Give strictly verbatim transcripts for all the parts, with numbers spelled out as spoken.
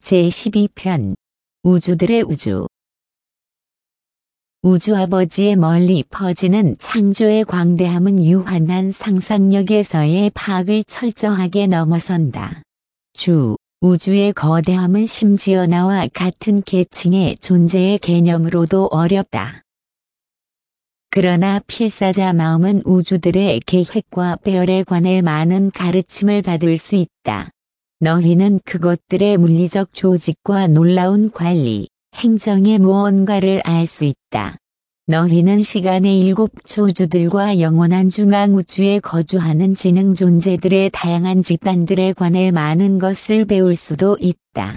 제십이 편 우주들의 우주. 우주아버지의 멀리 퍼지는 창조의 광대함은 유한한 상상력에서의 파악을 철저하게 넘어선다. 주, 우주의 거대함은 심지어 나와 같은 계층의 존재의 개념으로도 어렵다. 그러나 필사자 마음은 우주들의 계획과 배열에 관해 많은 가르침을 받을 수 있다. 너희는 그것들의 물리적 조직과 놀라운 관리, 행정의 무언가를 알 수 있다. 너희는 시간의 일곱 초주들과 영원한 중앙우주에 거주하는 지능 존재들의 다양한 집단들에 관해 많은 것을 배울 수도 있다.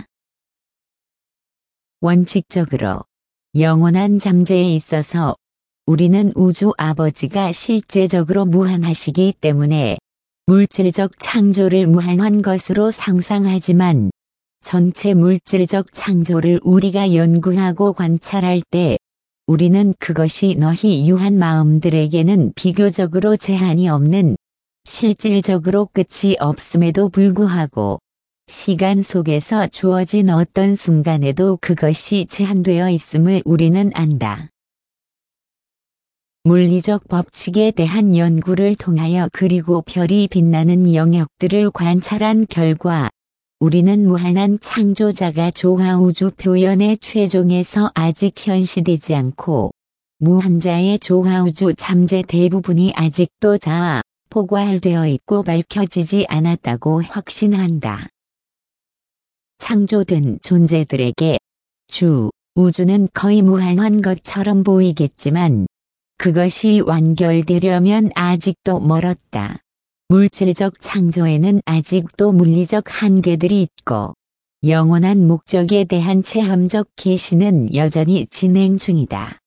원칙적으로, 영원한 잠재에 있어서 우리는 우주 아버지가 실제적으로 무한하시기 때문에 물질적 창조를 무한한 것으로 상상하지만 전체 물질적 창조를 우리가 연구하고 관찰할 때 우리는 그것이 너희 유한 마음들에게는 비교적으로 제한이 없는 실질적으로 끝이 없음에도 불구하고 시간 속에서 주어진 어떤 순간에도 그것이 제한되어 있음을 우리는 안다. 물리적 법칙에 대한 연구를 통하여 그리고 별이 빛나는 영역들을 관찰한 결과 우리는 무한한 창조자가 조화우주 표현의 최종에서 아직 현시되지 않고 무한자의 조화우주 잠재 대부분이 아직도 자아, 포괄되어 있고 밝혀지지 않았다고 확신한다. 창조된 존재들에게 주, 우주는 거의 무한한 것처럼 보이겠지만 그것이 완결되려면 아직도 멀었다. 물질적 창조에는 아직도 물리적 한계들이 있고 영원한 목적에 대한 체험적 계시는 여전히 진행 중이다.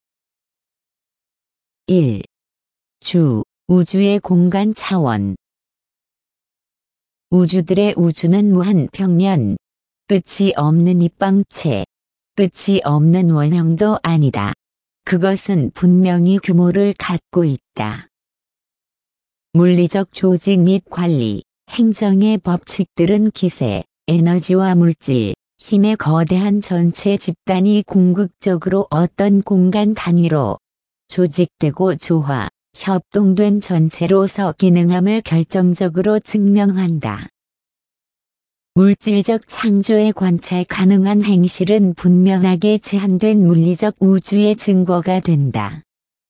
일. 주, 우주의 공간 차원. 우주들의 우주는 무한 평면, 끝이 없는 입방체, 끝이 없는 원형도 아니다. 그것은 분명히 규모를 갖고 있다. 물리적 조직 및 관리, 행정의 법칙들은 기세, 에너지와 물질, 힘의 거대한 전체 집단이 궁극적으로 어떤 공간 단위로 조직되고 조화, 협동된 전체로서 기능함을 결정적으로 증명한다. 물질적 창조에 관찰 가능한 행실은 분명하게 제한된 물리적 우주의 증거가 된다.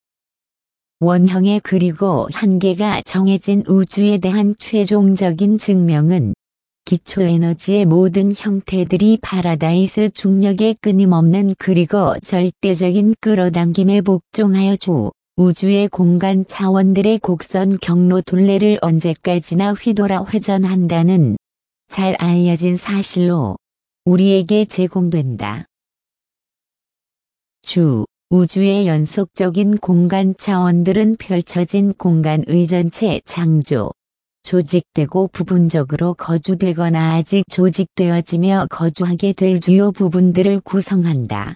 원형의 그리고 한계가 정해진 우주에 대한 최종적인 증명은 기초에너지의 모든 형태들이 파라다이스 중력의 끊임없는 그리고 절대적인 끌어당김에 복종하여 주, 우주의 공간 차원들의 곡선 경로 둘레를 언제까지나 휘돌아 회전한다는 잘 알려진 사실로 우리에게 제공된다. 주, 우주의 연속적인 공간 차원들은 펼쳐진 공간의 전체 창조, 조직되고 부분적으로 거주되거나 아직 조직되어지며 거주하게 될 주요 부분들을 구성한다.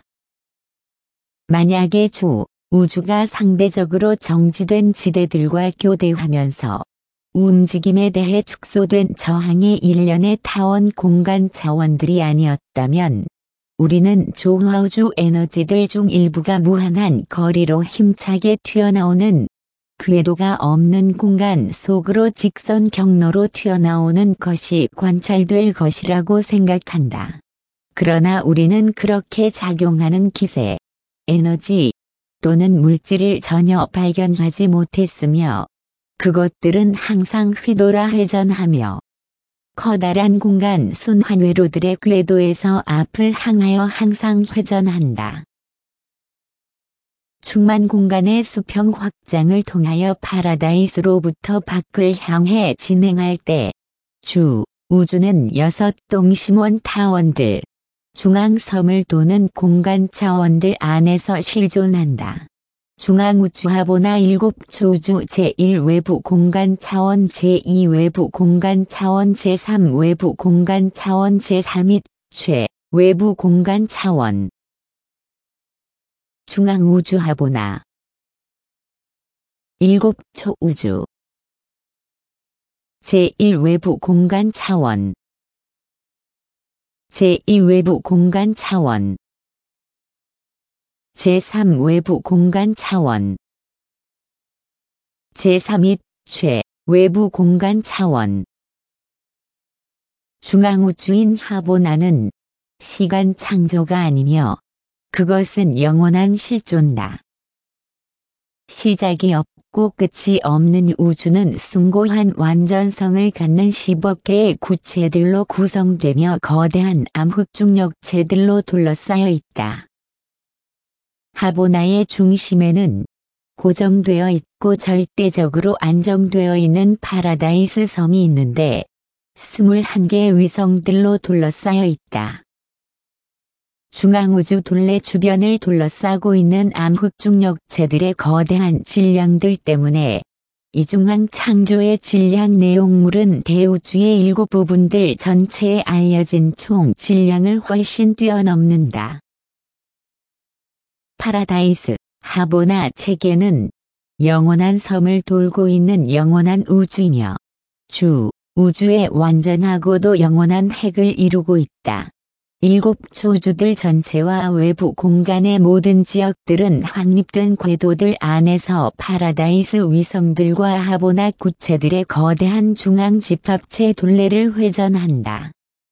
만약에 주, 우주가 상대적으로 정지된 지대들과 교대하면서 움직임에 대해 축소된 저항의 일련의 타원 공간 차원들이 아니었다면 우리는 조화우주 에너지들 중 일부가 무한한 거리로 힘차게 튀어나오는 궤도가 없는 공간 속으로 직선 경로로 튀어나오는 것이 관찰될 것이라고 생각한다. 그러나 우리는 그렇게 작용하는 기세, 에너지 또는 물질을 전혀 발견하지 못했으며 그것들은 항상 휘돌아 회전하며 커다란 공간 순환회로들의 궤도에서 앞을 향하여 항상 회전한다. 충만 공간의 수평 확장을 통하여 파라다이스로부터 밖을 향해 진행할 때 주, 우주는 여섯 동심원 타원들, 중앙섬을 도는 공간 차원들 안에서 실존한다. 중앙우주하보나 일곱 초우주 제일 외부 공간 차원 제이 외부 공간 차원 제삼 외부 공간 차원 제사 및 최 외부 공간 차원. 중앙우주하보나 일곱 초우주 제일 외부 공간 차원 제이 외부 공간 차원 제삼 외부 공간 차원 제삼 및 최 외부 공간 차원 중앙우주인 하보나는 시간 창조가 아니며 그것은 영원한 실존다. 시작이 없고 끝이 없는 우주는 숭고한 완전성을 갖는 십억 개의 구체들로 구성되며 거대한 암흑중력체들로 둘러싸여 있다. 하보나의 중심에는 고정되어 있고 절대적으로 안정되어 있는 파라다이스 섬이 있는데 스물한 개의 위성들로 둘러싸여 있다. 중앙우주 둘레 주변을 둘러싸고 있는 암흑중력체들의 거대한 질량들 때문에 이중앙 창조의 질량 내용물은 대우주의 일곱 부분들 전체에 알려진 총 질량을 훨씬 뛰어넘는다. 파라다이스, 하보나 체계는 영원한 섬을 돌고 있는 영원한 우주이며 주, 우주의 완전하고도 영원한 핵을 이루고 있다. 일곱 초주들 전체와 외부 공간의 모든 지역들은 확립된 궤도들 안에서 파라다이스 위성들과 하보나 구체들의 거대한 중앙 집합체 둘레를 회전한다.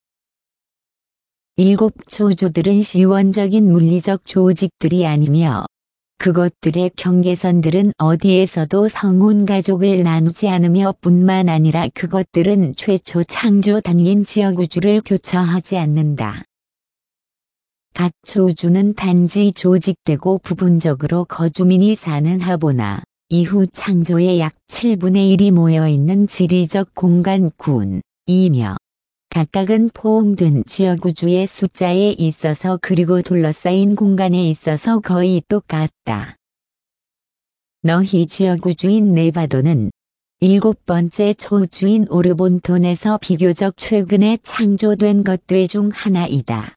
일곱 초주들은 시원적인 물리적 조직들이 아니며 그것들의 경계선들은 어디에서도 성운 가족을 나누지 않으며 뿐만 아니라 그것들은 최초 창조 단위인 지역우주를 교차하지 않는다. 각 초우주는 단지 조직되고 부분적으로 거주민이 사는 하보나 이후 창조의 약 칠분의 일이 모여있는 지리적 공간군이며 각각은 포옹된 지역우주의 숫자에 있어서 그리고 둘러싸인 공간에 있어서 거의 똑같다. 너희 지역우주인 네바도는 일곱 번째 초우주인 오르본톤에서 비교적 최근에 창조된 것들 중 하나이다.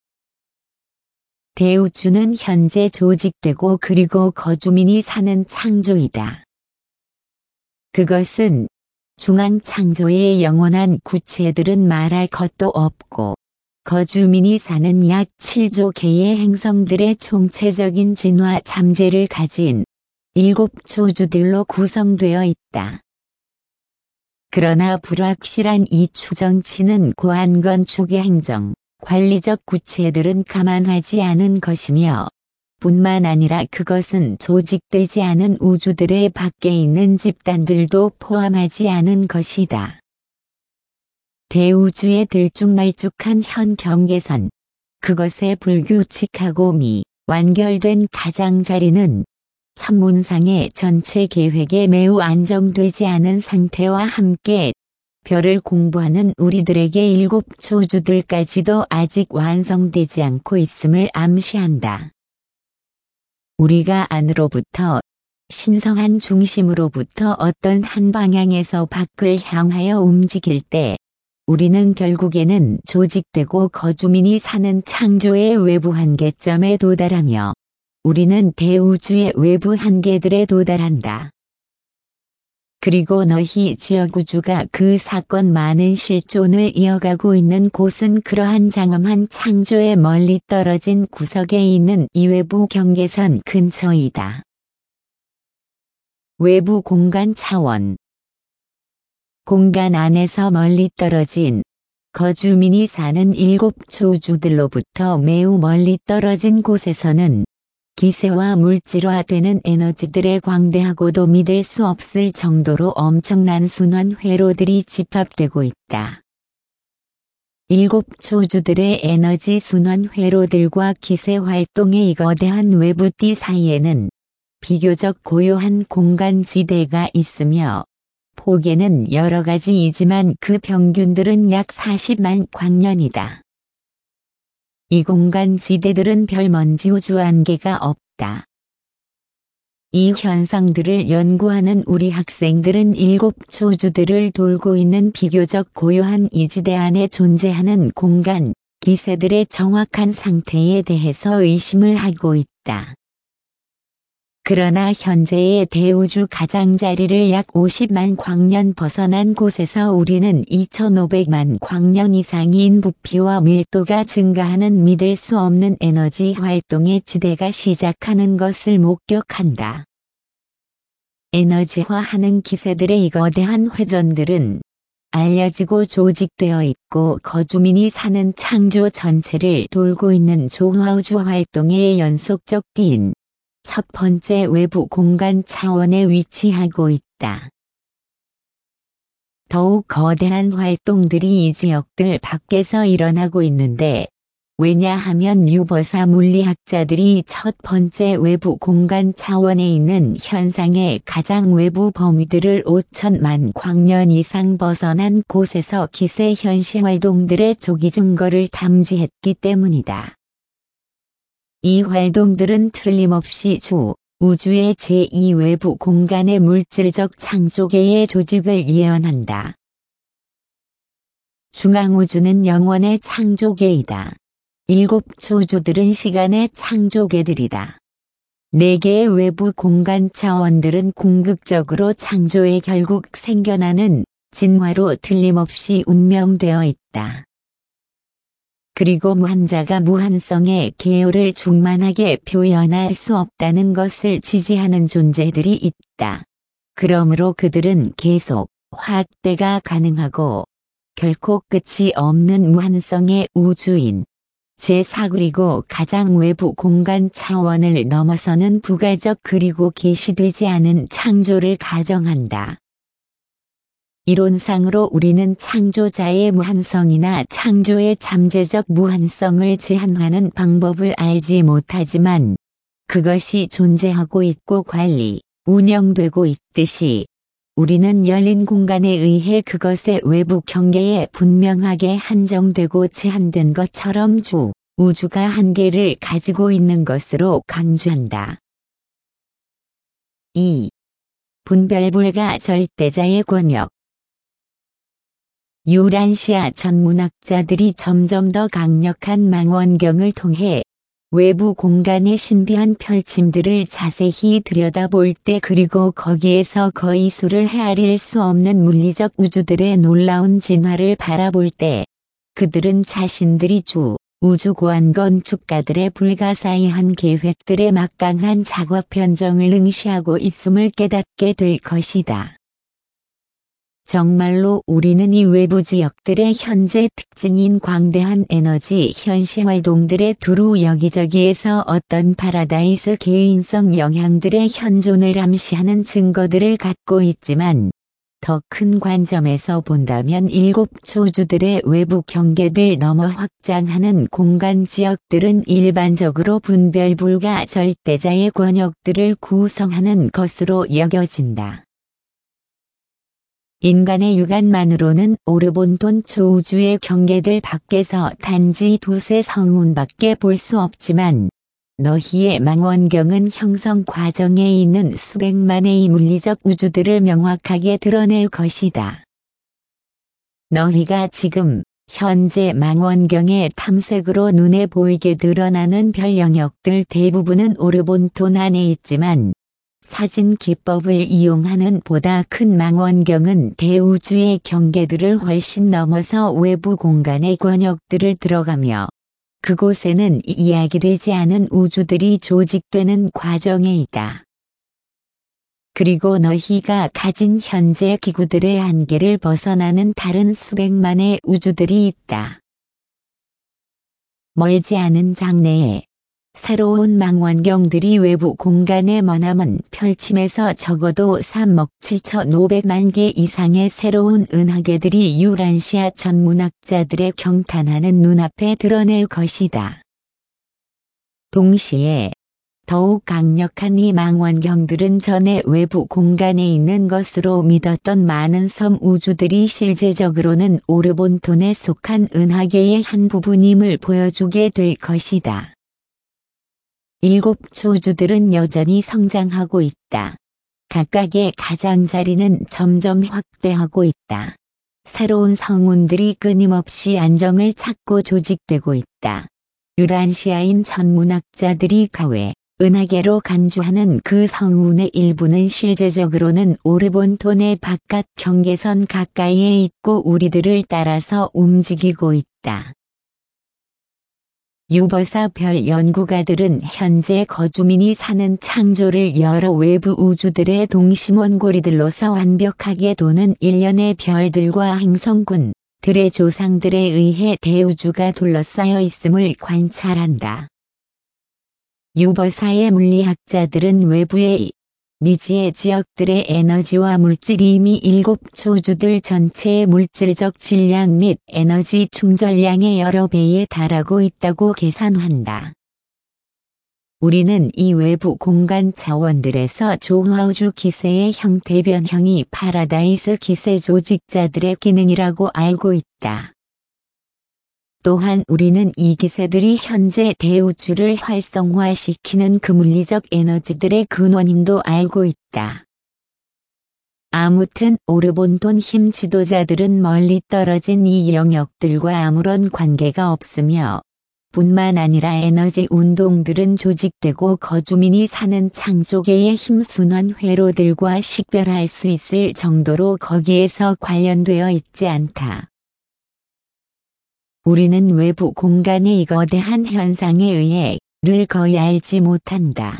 대우주는 현재 조직되고 그리고 거주민이 사는 창조이다. 그것은 중앙 창조의 영원한 구체들은 말할 것도 없고 거주민이 사는 약 칠조 개의 행성들의 총체적인 진화 잠재를 가진 일곱 초주들로 구성되어 있다. 그러나 불확실한 이 추정치는 고안 건축의 행정, 관리적 구체들은 감안하지 않은 것이며 뿐만 아니라 그것은 조직되지 않은 우주들의 밖에 있는 집단들도 포함하지 않은 것이다. 대우주의 들쭉날쭉한 현 경계선, 그것의 불규칙하고 미, 완결된 가장자리는 천문상의 전체 계획에 매우 안정되지 않은 상태와 함께 별을 공부하는 우리들에게 일곱 초주들까지도 아직 완성되지 않고 있음을 암시한다. 우리가 안으로부터 신성한 중심으로부터 어떤 한 방향에서 밖을 향하여 움직일 때 우리는 결국에는 조직되고 거주민이 사는 창조의 외부 한계점에 도달하며 우리는 대우주의 외부 한계들에 도달한다. 그리고 너희 지역우주가 그 사건 많은 실존을 이어가고 있는 곳은 그러한 장엄한 창조에 멀리 떨어진 구석에 있는 이 외부 경계선 근처이다. 외부 공간 차원 공간 안에서 멀리 떨어진 거주민이 사는 일곱 초우주들로부터 매우 멀리 떨어진 곳에서는 기세와 물질화되는 에너지들의 광대하고도 믿을 수 없을 정도로 엄청난 순환 회로들이 집합되고 있다. 일곱 초주들의 에너지 순환 회로들과 기세 활동의 이 거대한 외부띠 사이에는 비교적 고요한 공간 지대가 있으며 폭에는 여러 가지이지만 그 평균들은 약 사십만 광년이다. 이 공간 지대들은 별먼지 우주 안개가 없다. 이 현상들을 연구하는 우리 학생들은 일곱 초주들을 돌고 있는 비교적 고요한 이 지대 안에 존재하는 공간, 기세들의 정확한 상태에 대해서 의심을 하고 있다. 그러나 현재의 대우주 가장자리를 약 오십만 광년 벗어난 곳에서 우리는 이천오백만 광년 이상인 부피와 밀도가 증가하는 믿을 수 없는 에너지 활동의 지대가 시작하는 것을 목격한다. 에너지화하는 기세들의 이 거대한 회전들은 알려지고 조직되어 있고 거주민이 사는 창조 전체를 돌고 있는 조화우주 활동의 연속적 띠인 첫 번째 외부 공간 차원에 위치하고 있다. 더욱 거대한 활동들이 이 지역들 밖에서 일어나고 있는데, 왜냐하면 유보사 물리학자들이 첫 번째 외부 공간 차원에 있는 현상의 가장 외부 범위들을 오천만 광년 이상 벗어난 곳에서 기세 현시 활동들의 조기 증거를 탐지했기 때문이다. 이 활동들은 틀림없이 주, 우주의 제이 외부 공간의 물질적 창조계의 조직을 예언한다. 중앙우주는 영원의 창조계이다. 일곱 초우주들은 시간의 창조계들이다. 네 개의 외부 공간 차원들은 궁극적으로 창조의 결국 생겨나는 진화로 틀림없이 운명되어 있다. 그리고 무한자가 무한성의 계율을 충만하게 표현할 수 없다는 것을 지지하는 존재들이 있다. 그러므로 그들은 계속 확대가 가능하고 결코 끝이 없는 무한성의 우주인, 제사 그리고 가장 외부 공간 차원을 넘어서는 부가적 그리고 계시되지 않은 창조를 가정한다. 이론상으로 우리는 창조자의 무한성이나 창조의 잠재적 무한성을 제한하는 방법을 알지 못하지만 그것이 존재하고 있고 관리, 운영되고 있듯이 우리는 열린 공간에 의해 그것의 외부 경계에 분명하게 한정되고 제한된 것처럼 주, 우주가 한계를 가지고 있는 것으로 강조한다. 이. 분별불가 절대자의 권역. 유란시아 전문학자들이 점점 더 강력한 망원경을 통해 외부 공간의 신비한 펼침들을 자세히 들여다볼 때 그리고 거기에서 거의 수를 헤아릴 수 없는 물리적 우주들의 놀라운 진화를 바라볼 때 그들은 자신들이 주, 우주 고안 건축가들의 불가사의한 계획들의 막강한 작업 현정을 응시하고 있음을 깨닫게 될 것이다. 정말로 우리는 이 외부 지역들의 현재 특징인 광대한 에너지 현시 활동들의 두루 여기저기에서 어떤 파라다이스 개인성 영향들의 현존을 암시하는 증거들을 갖고 있지만 더 큰 관점에서 본다면 일곱 초주들의 외부 경계를 넘어 확장하는 공간 지역들은 일반적으로 분별불가 절대자의 권역들을 구성하는 것으로 여겨진다. 인간의 육안만으로는 오르본돈 초우주의 경계들 밖에서 단지 두세 성운밖에 볼 수 없지만 너희의 망원경은 형성 과정에 있는 수백만의 물리적 우주들을 명확하게 드러낼 것이다. 너희가 지금 현재 망원경의 탐색으로 눈에 보이게 드러나는 별 영역들 대부분은 오르본돈 안에 있지만 사진 기법을 이용하는 보다 큰 망원경은 대우주의 경계들을 훨씬 넘어서 외부 공간의 권역들을 들어가며 그곳에는 이야기되지 않은 우주들이 조직되는 과정에 있다. 그리고 너희가 가진 현재 기구들의 한계를 벗어나는 다른 수백만의 우주들이 있다. 멀지 않은 장래에 새로운 망원경들이 외부 공간의 머나먼 펼침에서 적어도 삼억 칠천오백만 개 이상의 새로운 은하계들이 유란시아 전문학자들의 경탄하는 눈앞에 드러낼 것이다. 동시에 더욱 강력한 이 망원경들은 전에 외부 공간에 있는 것으로 믿었던 많은 섬 우주들이 실제적으로는 오르본톤에 속한 은하계의 한 부분임을 보여주게 될 것이다. 일곱 초우주들은 여전히 성장하고 있다. 각각의 가장자리는 점점 확대하고 있다. 새로운 성운들이 끊임없이 안정을 찾고 조직되고 있다. 유란시아인 전문학자들이 가외 은하계로 간주하는 그 성운의 일부는 실제적으로는 오르본톤의 바깥 경계선 가까이에 있고 우리들을 따라서 움직이고 있다. 유버사 별 연구가들은 현재 거주민이 사는 창조를 여러 외부 우주들의 동심원고리들로서 완벽하게 도는 일련의 별들과 행성군들의 조상들에 의해 대우주가 둘러싸여 있음을 관찰한다. 유버사의 물리학자들은 외부의 미지의 지역들의 에너지와 물질이 이미 일곱 초주들 전체의 물질적 질량 및 에너지 충전량의 여러 배에 달하고 있다고 계산한다. 우리는 이 외부 공간 차원들에서 조화우주 기세의 형태 변형이 파라다이스 기세 조직자들의 기능이라고 알고 있다. 또한 우리는 이 기세들이 현재 대우주를 활성화시키는 그 물리적 에너지들의 근원임도 알고 있다. 아무튼 오르본톤 힘 지도자들은 멀리 떨어진 이 영역들과 아무런 관계가 없으며 뿐만 아니라 에너지 운동들은 조직되고 거주민이 사는 창조계의 힘순환 회로들과 식별할 수 있을 정도로 거기에서 관련되어 있지 않다. 우리는 외부 공간의 이 거대한 현상에 의해 를 거의 알지 못한다.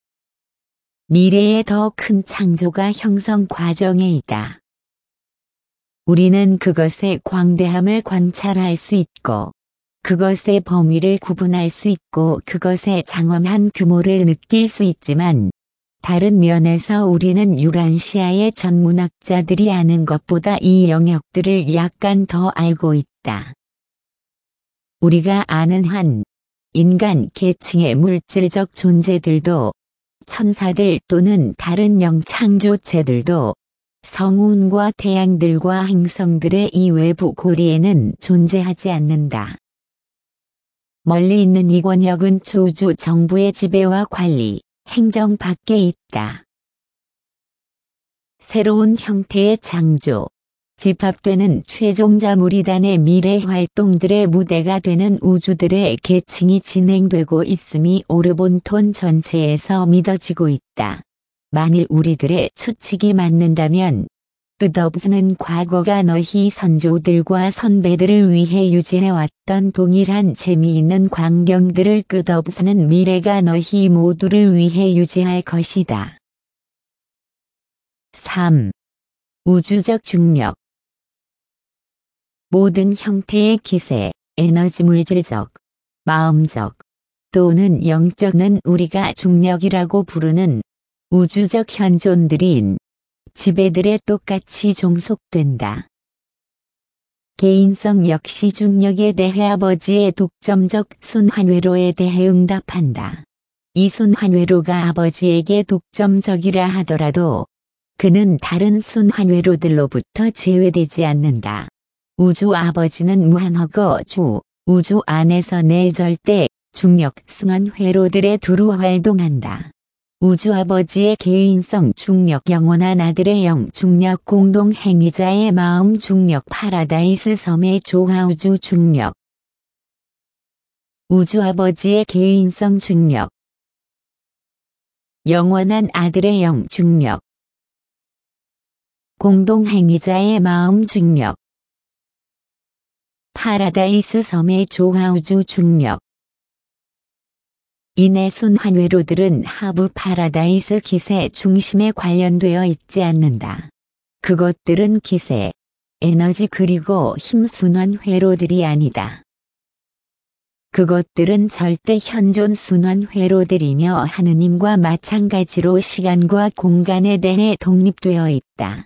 미래의 더 큰 창조가 형성 과정에 있다. 우리는 그것의 광대함을 관찰할 수 있고 그것의 범위를 구분할 수 있고 그것의 장엄한 규모를 느낄 수 있지만 다른 면에서 우리는 유란시아의 전문학자들이 아는 것보다 이 영역들을 약간 더 알고 있다. 우리가 아는 한 인간 계층의 물질적 존재들도 천사들 또는 다른 영창조체들도 성운과 태양들과 행성들의 이 외부 고리에는 존재하지 않는다. 멀리 있는 이 권역은 초우주 정부의 지배와 관리, 행정 밖에 있다. 새로운 형태의 창조, 집합되는 최종자무리단의 미래 활동들의 무대가 되는 우주들의 계층이 진행되고 있음이 오르본톤 전체에서 믿어지고 있다. 만일 우리들의 추측이 맞는다면 끝없는 과거가 너희 선조들과 선배들을 위해 유지해왔던 동일한 재미있는 광경들을 끝없는 미래가 너희 모두를 위해 유지할 것이다. 삼. 우주적 중력 모든 형태의 기세, 에너지 물질적, 마음적, 또는 영적은 우리가 중력이라고 부르는 우주적 현존들인 지배들에 똑같이 종속된다. 개인성 역시 중력에 대해 아버지의 독점적 순환회로에 대해 응답한다. 이 순환회로가 아버지에게 독점적이라 하더라도 그는 다른 순환회로들로부터 제외되지 않는다. 우주 아버지는 무한허거 주, 우주 안에서 내 절대 중력 순환 회로들에 두루 활동한다. 우주 아버지의 개인성 중력 영원한 아들의 영 중력 공동 행위자의 마음 중력 파라다이스 섬의 조화우주 중력 우주 아버지의 개인성 중력 영원한 아들의 영 중력 공동 행위자의 마음 중력 파라다이스 섬의 조화우주 중력 이내 순환회로들은 하부 파라다이스 기세 중심에 관련되어 있지 않는다. 그것들은 기세, 에너지 그리고 힘 순환 회로들이 아니다. 그것들은 절대 현존 순환 회로들이며 하느님과 마찬가지로 시간과 공간에 대해 독립되어 있다.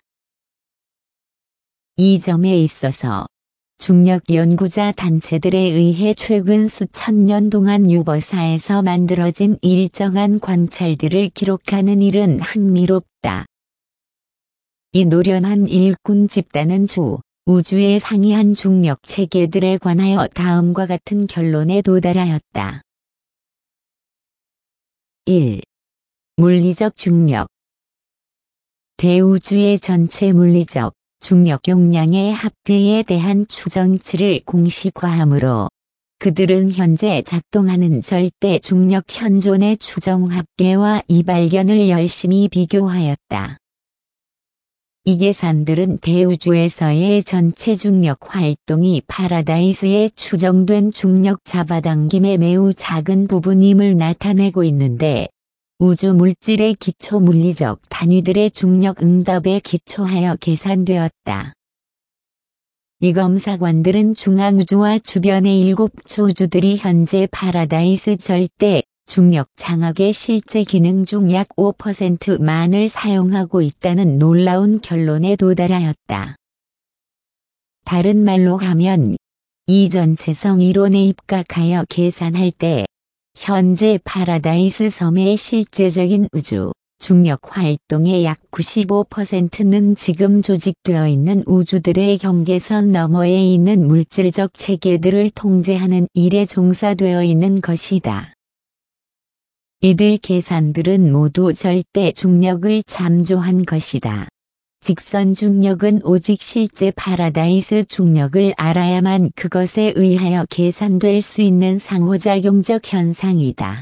이 점에 있어서 중력 연구자 단체들에 의해 최근 수천 년 동안 유버사에서 만들어진 일정한 관찰들을 기록하는 일은 흥미롭다. 이 노련한 일꾼 집단은 주, 우주의 상이한 중력 체계들에 관하여 다음과 같은 결론에 도달하였다. 일. 물리적 중력 대우주의 전체 물리적 중력 용량의 합계에 대한 추정치를 공식화함으로 그들은 현재 작동하는 절대 중력 현존의 추정 합계와 이 발견을 열심히 비교하였다. 이 계산들은 대우주에서의 전체 중력 활동이 파라다이스의 추정된 중력 잡아당김의 매우 작은 부분임을 나타내고 있는데, 우주 물질의 기초 물리적 단위들의 중력 응답에 기초하여 계산되었다. 이 검사관들은 중앙우주와 주변의 일곱 초우주들이 현재 파라다이스 절대 중력 장악의 실제 기능 중 약 오 퍼센트만을 사용하고 있다는 놀라운 결론에 도달하였다. 다른 말로 하면 이 전체성 이론에 입각하여 계산할 때 현재 파라다이스 섬의 실제적인 우주 중력 활동의 약 구십오 퍼센트는 지금 조직되어 있는 우주들의 경계선 너머에 있는 물질적 체계들을 통제하는 일에 종사되어 있는 것이다. 이들 계산들은 모두 절대 중력을 참조한 것이다. 직선 중력은 오직 실제 파라다이스 중력을 알아야만 그것에 의하여 계산될 수 있는 상호작용적 현상이다.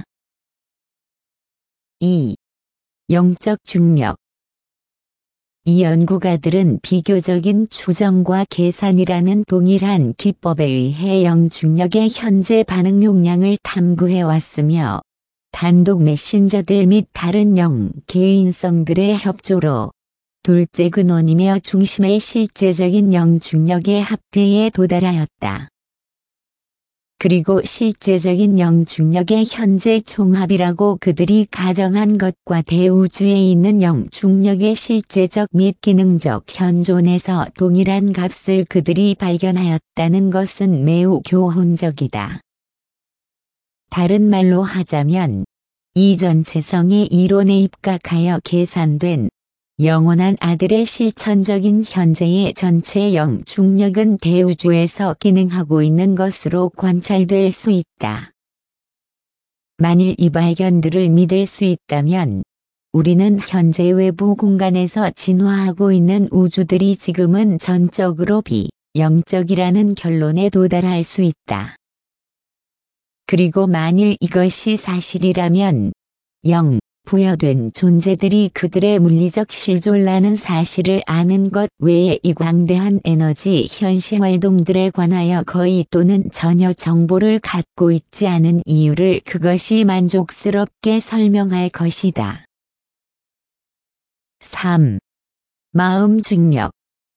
이. 영적 중력. 이 연구가들은 비교적인 추정과 계산이라는 동일한 기법에 의해 영중력의 현재 반응 용량을 탐구해 왔으며, 단독 메신저들 및 다른 영 개인성들의 협조로 둘째 근원이며 중심의 실제적인 영중력의 합계에 도달하였다. 그리고 실제적인 영중력의 현재 총합이라고 그들이 가정한 것과 대우주에 있는 영중력의 실제적 및 기능적 현존에서 동일한 값을 그들이 발견하였다는 것은 매우 교훈적이다. 다른 말로 하자면 이 전체성의 이론에 입각하여 계산된 영원한 아들의 실천적인 현재의 전체 영중력은 대우주에서 기능하고 있는 것으로 관찰될 수 있다. 만일 이 발견들을 믿을 수 있다면 우리는 현재 외부 공간에서 진화하고 있는 우주들이 지금은 전적으로 비영적이라는 결론에 도달할 수 있다. 그리고 만일 이것이 사실이라면 영, 부여된 존재들이 그들의 물리적 실존라는 사실을 아는 것 외에 이 광대한 에너지 현시 활동들에 관하여 거의 또는 전혀 정보를 갖고 있지 않은 이유를 그것이 만족스럽게 설명할 것이다. 삼. 마음 중력.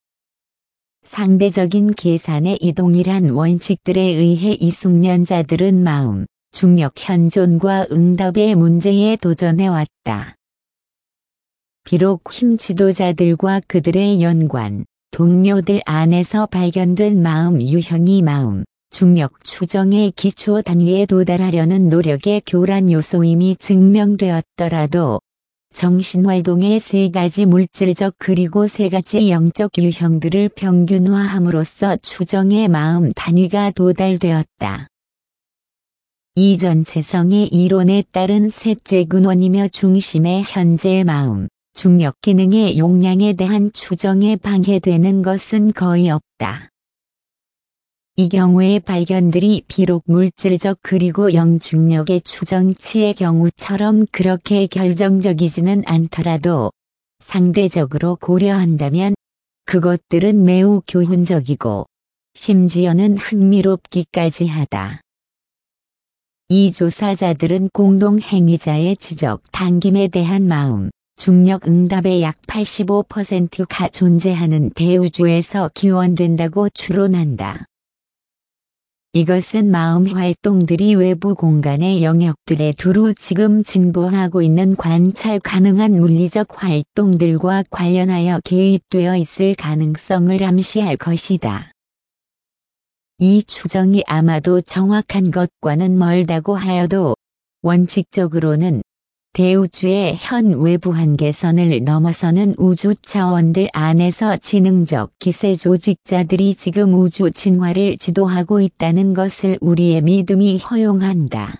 상대적인 계산의 이 동일한 원칙들에 의해 이 숙련자들은 마음, 중력 현존과 응답의 문제에 도전해왔다. 비록 힘 지도자들과 그들의 연관, 동료들 안에서 발견된 마음 유형이 마음, 중력 추정의 기초 단위에 도달하려는 노력의 교란 요소임이 증명되었더라도 정신활동의 세 가지 물질적 그리고 세 가지 영적 유형들을 평균화함으로써 추정의 마음 단위가 도달되었다. 이 전체성의 이론에 따른 셋째 근원이며 중심의 현재의 마음, 중력 기능의 용량에 대한 추정에 방해되는 것은 거의 없다. 이 경우의 발견들이 비록 물질적 그리고 영중력의 추정치의 경우처럼 그렇게 결정적이지는 않더라도 상대적으로 고려한다면 그것들은 매우 교훈적이고 심지어는 흥미롭기까지 하다. 이 조사자들은 공동 행위자의 지적 당김에 대한 마음, 중력 응답의 약 팔십오 퍼센트가 존재하는 대우주에서 기원된다고 추론한다. 이것은 마음 활동들이 외부 공간의 영역들에 두루 지금 진보하고 있는 관찰 가능한 물리적 활동들과 관련하여 개입되어 있을 가능성을 암시할 것이다. 이 추정이 아마도 정확한 것과는 멀다고 하여도 원칙적으로는 대우주의 현 외부 한계선을 넘어서는 우주 차원들 안에서 지능적 기세 조직자들이 지금 우주 진화를 지도하고 있다는 것을 우리의 믿음이 허용한다.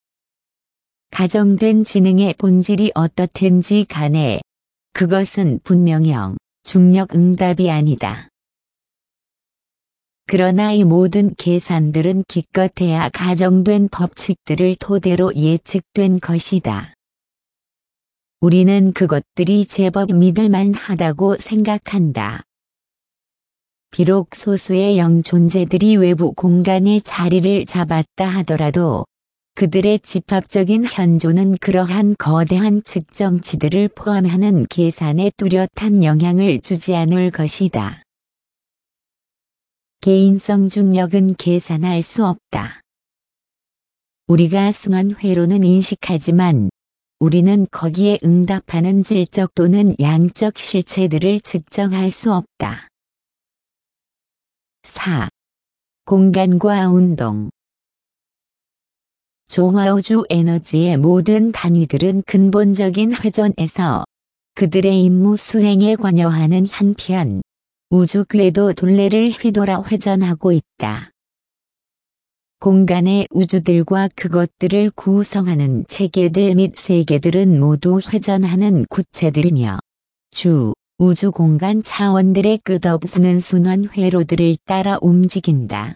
가정된 지능의 본질이 어떻든지 간에 그것은 분명 영, 중력 응답이 아니다. 그러나 이 모든 계산들은 기껏해야 가정된 법칙들을 토대로 예측된 것이다. 우리는 그것들이 제법 믿을만하다고 생각한다. 비록 소수의 영존재들이 외부 공간에 자리를 잡았다 하더라도 그들의 집합적인 현존은 그러한 거대한 측정치들을 포함하는 계산에 뚜렷한 영향을 주지 않을 것이다. 개인성 중력은 계산할 수 없다. 우리가 승한 회로는 인식하지만 우리는 거기에 응답하는 질적 또는 양적 실체들을 측정할 수 없다. 사. 공간과 운동. 조화우주 에너지의 모든 단위들은 근본적인 회전에서 그들의 임무 수행에 관여하는 한편 우주 궤도 둘레를 휘돌아 회전하고 있다. 공간의 우주들과 그것들을 구성하는 체계들 및 세계들은 모두 회전하는 구체들이며 주, 우주 공간 차원들의 끝없는 순환 회로들을 따라 움직인다.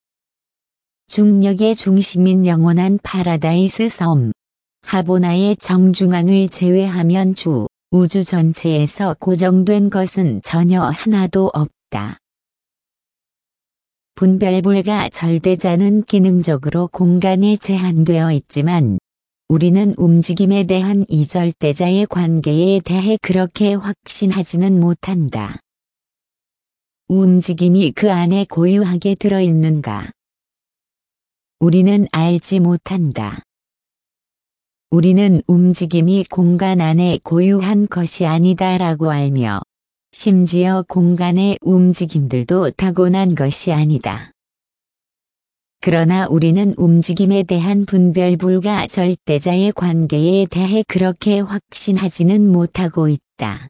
중력의 중심인 영원한 파라다이스 섬, 하보나의 정중앙을 제외하면 주, 우주 전체에서 고정된 것은 전혀 하나도 없다. 분별불가 절대자는 기능적으로 공간에 제한되어 있지만 우리는 움직임에 대한 이 절대자의 관계에 대해 그렇게 확신하지는 못한다. 움직임이 그 안에 고유하게 들어있는가? 우리는 알지 못한다. 우리는 움직임이 공간 안에 고유한 것이 아니다라고 알며 심지어 공간의 움직임들도 타고난 것이 아니다. 그러나 우리는 움직임에 대한 분별불가 절대자의 관계에 대해 그렇게 확신하지는 못하고 있다.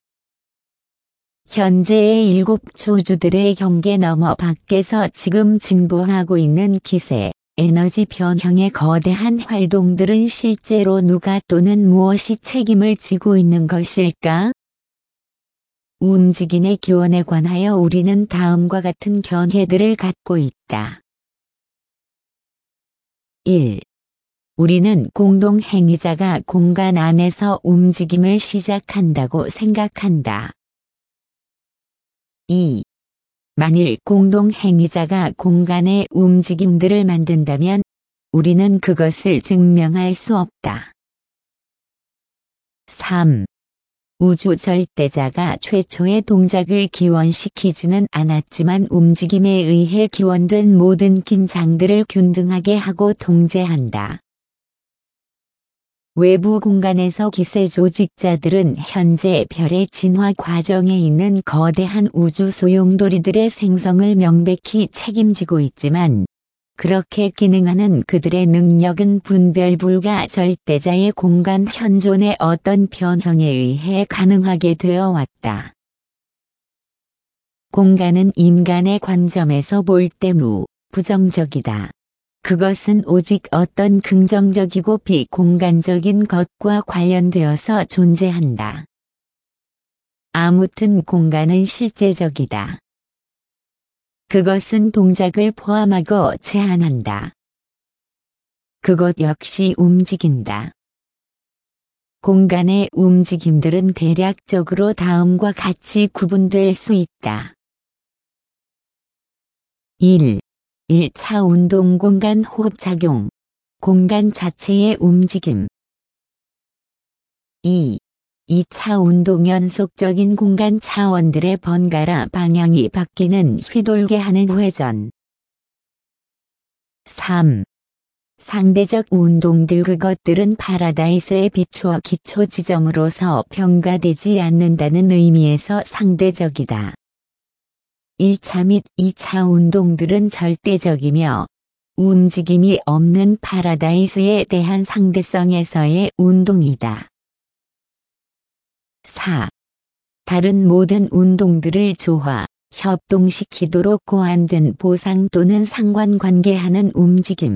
현재의 일곱 초주들의 경계 너머 밖에서 지금 진보하고 있는 기세, 에너지 변형의 거대한 활동들은 실제로 누가 또는 무엇이 책임을 지고 있는 것일까? 움직임의 기원에 관하여 우리는 다음과 같은 견해들을 갖고 있다. 일. 우리는 공동행위자가 공간 안에서 움직임을 시작한다고 생각한다. 이. 만일 공동행위자가 공간의 움직임들을 만든다면 우리는 그것을 증명할 수 없다. 삼. 우주 절대자가 최초의 동작을 기원시키지는 않았지만 움직임에 의해 기원된 모든 긴장들을 균등하게 하고 통제한다. 외부 공간에서 기세 조직자들은 현재 별의 진화 과정에 있는 거대한 우주 소용돌이들의 생성을 명백히 책임지고 있지만 그렇게 기능하는 그들의 능력은 분별불가 절대자의 공간 현존의 어떤 변형에 의해 가능하게 되어 왔다. 공간은 인간의 관점에서 볼 때 무, 부정적이다. 그것은 오직 어떤 긍정적이고 비공간적인 것과 관련되어서 존재한다. 아무튼 공간은 실제적이다. 그것은 동작을 포함하고 제한한다. 그것 역시 움직인다. 공간의 움직임들은 대략적으로 다음과 같이 구분될 수 있다. 일. 일 차 운동 공간 호흡작용, 공간 자체의 움직임. 이. 이 차 운동 연속적인 공간 차원들의 번갈아 방향이 바뀌는 휘돌게 하는 회전. 삼. 상대적 운동들 그것들은 파라다이스에 비추어 기초 지점으로서 평가되지 않는다는 의미에서 상대적이다. 일 차 및 이 차 운동들은 절대적이며 움직임이 없는 파라다이스에 대한 상대성에서의 운동이다. 사. 다른 모든 운동들을 조화, 협동시키도록 고안된 보상 또는 상관관계하는 움직임.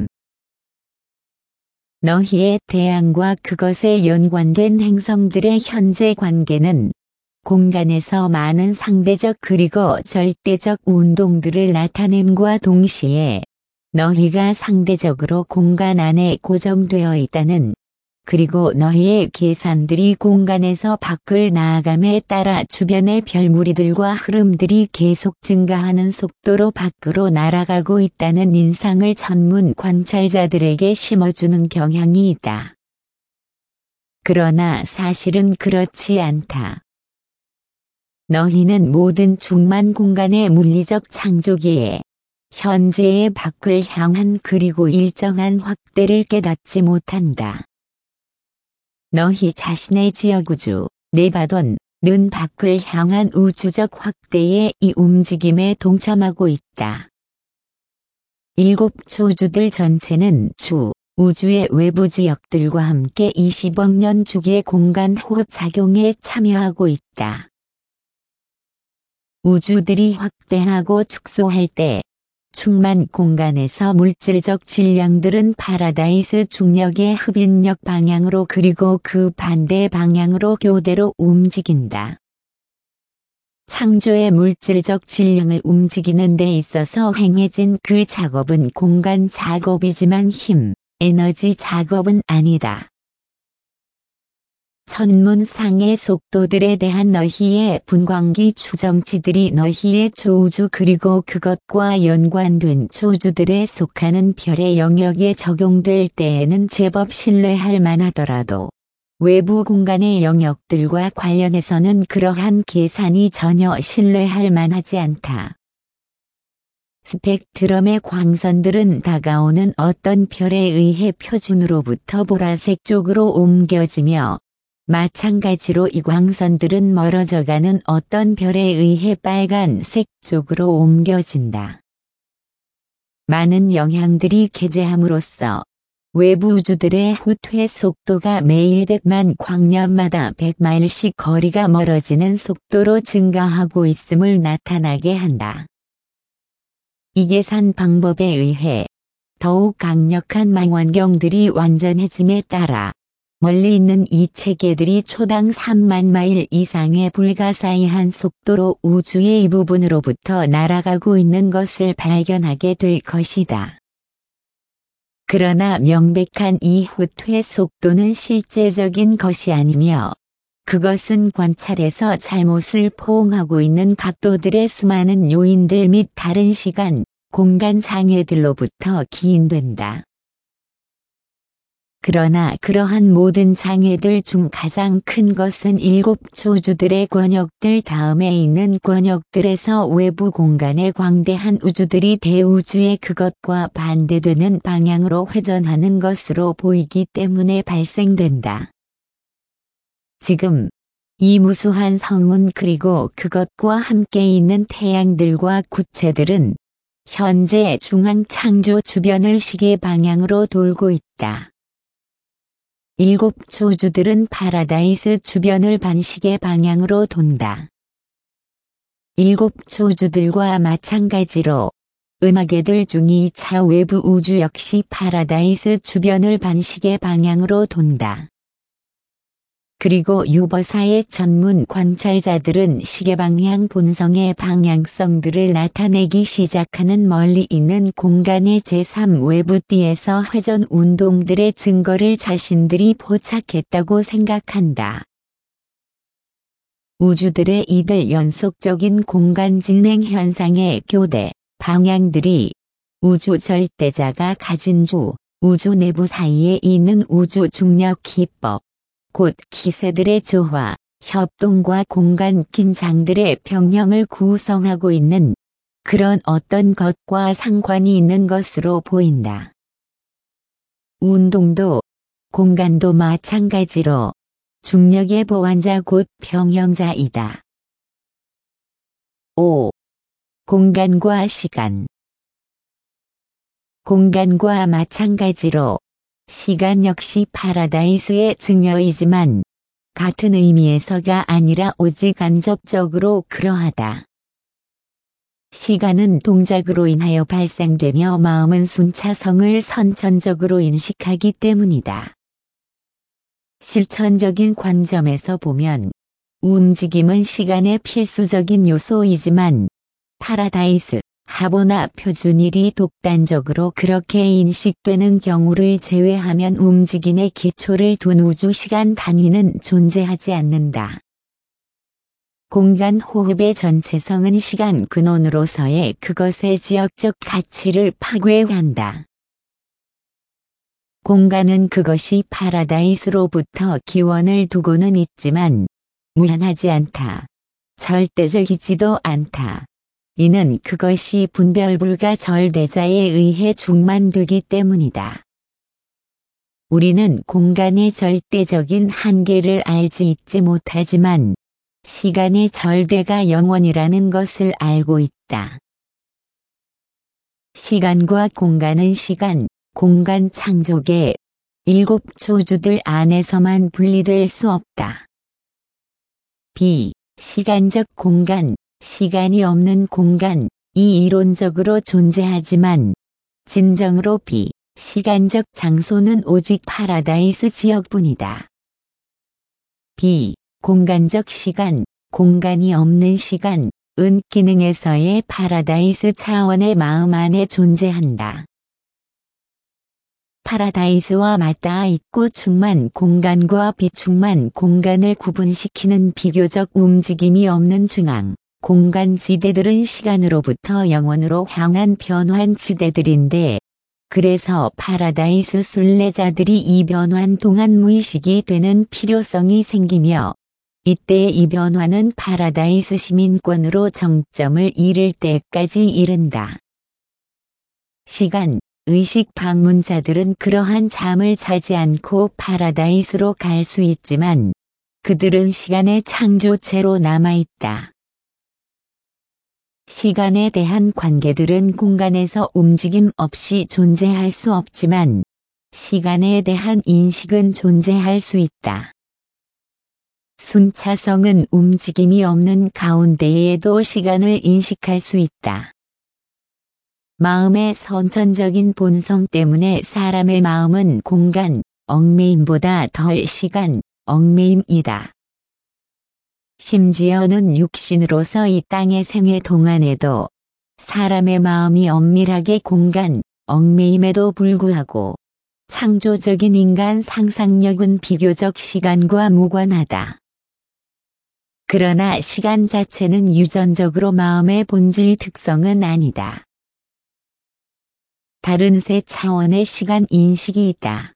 너희의 태양과 그것에 연관된 행성들의 현재 관계는 공간에서 많은 상대적 그리고 절대적 운동들을 나타냄과 동시에 너희가 상대적으로 공간 안에 고정되어 있다는, 그리고 너희의 계산들이 공간에서 밖을 나아감에 따라 주변의 별무리들과 흐름들이 계속 증가하는 속도로 밖으로 날아가고 있다는 인상을 전문 관찰자들에게 심어주는 경향이 있다. 그러나 사실은 그렇지 않다. 너희는 모든 중만 공간의 물리적 창조기에 현재의 밖을 향한 그리고 일정한 확대를 깨닫지 못한다. 너희 자신의 지역우주, 네바돈은 밖을 향한 우주적 확대의 이 움직임에 동참하고 있다. 일곱 초주들 전체는 주, 우주의 외부 지역들과 함께 이십억 년 주기의 공간 호흡 작용에 참여하고 있다. 우주들이 확대하고 축소할 때 충만 공간에서 물질적 질량들은 파라다이스 중력의 흡인력 방향으로 그리고 그 반대 방향으로 교대로 움직인다. 창조의 물질적 질량을 움직이는 데 있어서 행해진 그 작업은 공간 작업이지만 힘, 에너지 작업은 아니다. 천문상의 속도들에 대한 너희의 분광기 추정치들이 너희의 초우주 그리고 그것과 연관된 초주들에 속하는 별의 영역에 적용될 때에는 제법 신뢰할 만하더라도 외부 공간의 영역들과 관련해서는 그러한 계산이 전혀 신뢰할 만하지 않다. 스펙트럼의 광선들은 다가오는 어떤 별에 의해 표준으로부터 보라색 쪽으로 옮겨지며 마찬가지로 이 광선들은 멀어져가는 어떤 별에 의해 빨간색 쪽으로 옮겨진다. 많은 영향들이 개재함으로써 외부 우주들의 후퇴 속도가 매일 백만 광년마다 백 마일씩 거리가 멀어지는 속도로 증가하고 있음을 나타나게 한다. 이 계산 방법에 의해 더욱 강력한 망원경들이 완전해짐에 따라 멀리 있는 이 체계들이 초당 삼만 마일 이상의 불가사의한 속도로 우주의 이 부분으로부터 날아가고 있는 것을 발견하게 될 것이다. 그러나 명백한 이 후퇴 속도는 실제적인 것이 아니며 그것은 관찰에서 잘못을 포옹하고 있는 각도들의 수많은 요인들 및 다른 시간, 공간 장애들로부터 기인된다. 그러나 그러한 모든 장애들 중 가장 큰 것은 일곱 초주들의 권역들 다음에 있는 권역들에서 외부 공간의 광대한 우주들이 대우주의 그것과 반대되는 방향으로 회전하는 것으로 보이기 때문에 발생된다. 지금 이 무수한 성운 그리고 그것과 함께 있는 태양들과 구체들은 현재 중앙 창조 주변을 시계 방향으로 돌고 있다. 일곱 초주들은 파라다이스 주변을 반시계 방향으로 돈다. 일곱 초주들과 마찬가지로 음악애들 중 이 차 외부 우주 역시 파라다이스 주변을 반시계 방향으로 돈다. 그리고 유버사의 전문 관찰자들은 시계방향 본성의 방향성들을 나타내기 시작하는 멀리 있는 공간의 제삼 외부띠에서 회전 운동들의 증거를 자신들이 포착했다고 생각한다. 우주들의 이들 연속적인 공간 진행 현상의 교대, 방향들이 우주 절대자가 가진 주, 우주 내부 사이에 있는 우주 중력 기법, 곧 기세들의 조화, 협동과 공간 긴장들의 평형을 구성하고 있는 그런 어떤 것과 상관이 있는 것으로 보인다. 운동도, 공간도 마찬가지로 중력의 보완자 곧 평형자이다. 오. 공간과 시간. 공간과 마찬가지로 시간 역시 파라다이스의 증여이지만 같은 의미에서가 아니라 오직 간접적으로 그러하다. 시간은 동작으로 인하여 발생되며 마음은 순차성을 선천적으로 인식하기 때문이다. 실천적인 관점에서 보면 움직임은 시간의 필수적인 요소이지만 파라다이스, 하보나 표준일이 독단적으로 그렇게 인식되는 경우를 제외하면 움직임의 기초를 둔 우주시간 단위는 존재하지 않는다. 공간 호흡의 전체성은 시간 근원으로서의 그것의 지역적 가치를 파괴한다. 공간은 그것이 파라다이스로부터 기원을 두고는 있지만 무한하지 않다. 절대적이지도 않다. 이는 그것이 분별불가 절대자에 의해 중만되기 때문이다. 우리는 공간의 절대적인 한계를 알지 있지 못하지만 시간의 절대가 영원이라는 것을 알고 있다. 시간과 공간은 시간, 공간 창조계, 일곱 초주들 안에서만 분리될 수 없다. 비, 시간적 공간, 시간이 없는 공간, 이 이론적으로 존재하지만 진정으로 비, 시간적 장소는 오직 파라다이스 지역뿐이다. 비, 공간적 시간, 공간이 없는 시간, 은 기능에서의 파라다이스 차원의 마음 안에 존재한다. 파라다이스와 맞닿아 있고 충만 공간과 비충만 공간을 구분시키는 비교적 움직임이 없는 중앙, 공간 지대들은 시간으로부터 영원으로 향한 변환 지대들인데, 그래서 파라다이스 순례자들이 이 변환 동안 무의식이 되는 필요성이 생기며, 이때 이 변화는 파라다이스 시민권으로 정점을 이를 때까지 이른다. 시간, 의식 방문자들은 그러한 잠을 자지 않고 파라다이스로 갈 수 있지만 그들은 시간의 창조체로 남아있다. 시간에 대한 관계들은 공간에서 움직임 없이 존재할 수 없지만 시간에 대한 인식은 존재할 수 있다. 순차성은 움직임이 없는 가운데에도 시간을 인식할 수 있다. 마음의 선천적인 본성 때문에 사람의 마음은 공간, 얽매임보다 덜 시간, 얽매임이다. 심지어는 육신으로서 이 땅의 생애 동안에도 사람의 마음이 엄밀하게 공간, 얽매임에도 불구하고 창조적인 인간 상상력은 비교적 시간과 무관하다. 그러나 시간 자체는 유전적으로 마음의 본질 특성은 아니다. 다른 세 차원의 시간 인식이 있다.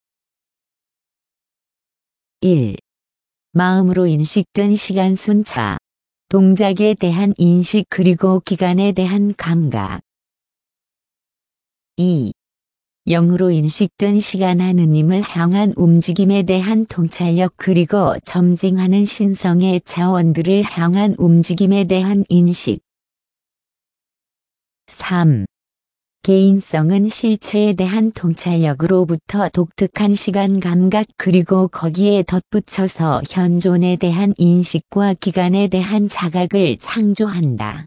일. 마음으로 인식된 시간 순차, 동작에 대한 인식 그리고 기간에 대한 감각. 이. 영으로 인식된 시간 하느님을 향한 움직임에 대한 통찰력 그리고 점증하는 신성의 차원들을 향한 움직임에 대한 인식. 삼. 개인성은 실체에 대한 통찰력으로부터 독특한 시간 감각 그리고 거기에 덧붙여서 현존에 대한 인식과 기간에 대한 자각을 창조한다.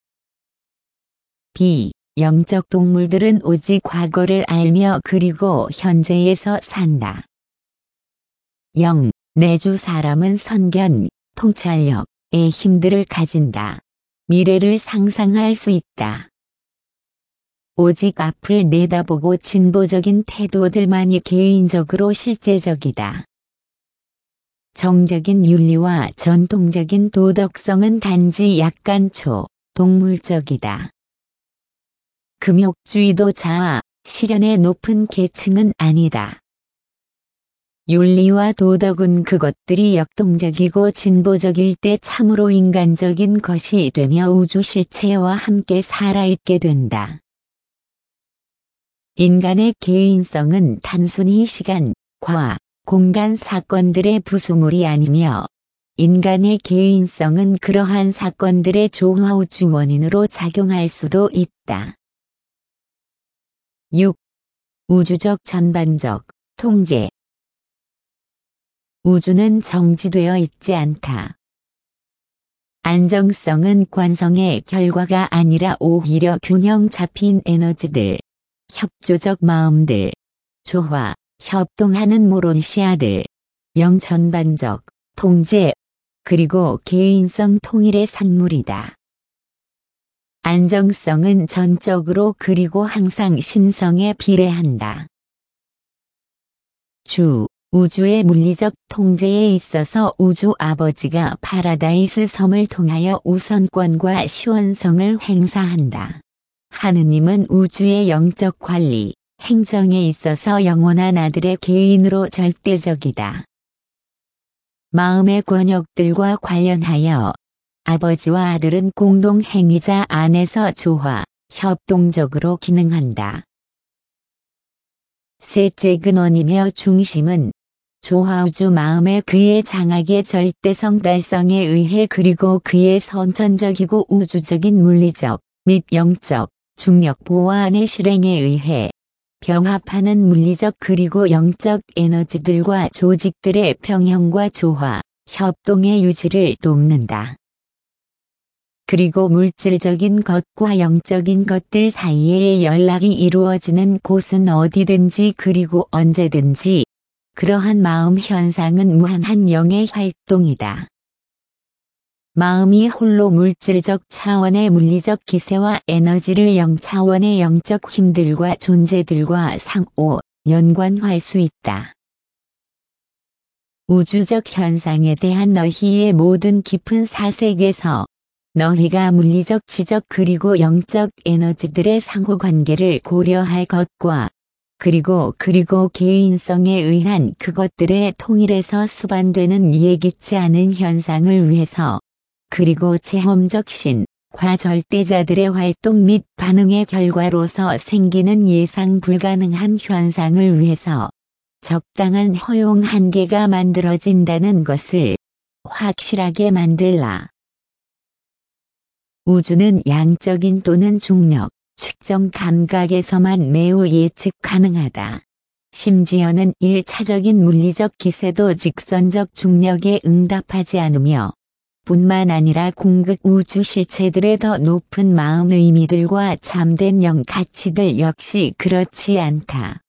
비. 영적 동물들은 오직 과거를 알며 그리고 현재에서 산다. 영. 내주 사람은 선견, 통찰력의 힘들을 가진다. 미래를 상상할 수 있다. 오직 앞을 내다보고 진보적인 태도들만이 개인적으로 실제적이다. 정적인 윤리와 전통적인 도덕성은 단지 약간 초, 동물적이다. 금욕주의도 자아, 실현의 높은 계층은 아니다. 윤리와 도덕은 그것들이 역동적이고 진보적일 때 참으로 인간적인 것이 되며 우주 실체와 함께 살아있게 된다. 인간의 개인성은 단순히 시간, 과, 공간 사건들의 부수물이 아니며 인간의 개인성은 그러한 사건들의 조화우주 원인으로 작용할 수도 있다. 육. 우주적 전반적 통제. 우주는 정지되어 있지 않다. 안정성은 관성의 결과가 아니라 오히려 균형 잡힌 에너지들, 협조적 마음들, 조화, 협동하는 모론시아들, 영전반적 통제, 그리고 개인성 통일의 산물이다. 안정성은 전적으로 그리고 항상 신성에 비례한다. 주, 우주의 물리적 통제에 있어서 우주 아버지가 파라다이스 섬을 통하여 우선권과 시원성을 행사한다. 하느님은 우주의 영적 관리, 행정에 있어서 영원한 아들의 개인으로 절대적이다. 마음의 권역들과 관련하여 아버지와 아들은 공동 행위자 안에서 조화, 협동적으로 기능한다. 셋째 근원이며 중심은 조화우주 마음의 그의 장악의 절대성 달성에 의해 그리고 그의 선천적이고 우주적인 물리적 및 영적 중력 보완의 실행에 의해 병합하는 물리적 그리고 영적 에너지들과 조직들의 평형과 조화, 협동의 유지를 돕는다. 그리고 물질적인 것과 영적인 것들 사이의 연락이 이루어지는 곳은 어디든지 그리고 언제든지 그러한 마음 현상은 무한한 영의 활동이다. 마음이 홀로 물질적 차원의 물리적 기세와 에너지를 영 차원의 영적 힘들과 존재들과 상호, 연관할 수 있다. 우주적 현상에 대한 너희의 모든 깊은 사색에서 너희가 물리적 지적 그리고 영적 에너지들의 상호관계를 고려할 것과 그리고 그리고 개인성에 의한 그것들의 통일에서 수반되는 예기치 않은 현상을 위해서 그리고 체험적 신, 과 절대자들의 활동 및 반응의 결과로서 생기는 예상 불가능한 현상을 위해서 적당한 허용 한계가 만들어진다는 것을 확실하게 만들라. 우주는 양적인 또는 중력, 측정 감각에서만 매우 예측 가능하다. 심지어는 일차적인 물리적 기세도 직선적 중력에 응답하지 않으며 뿐만 아니라 궁극 우주 실체들의 더 높은 마음 의미들과 참된 영 가치들 역시 그렇지 않다.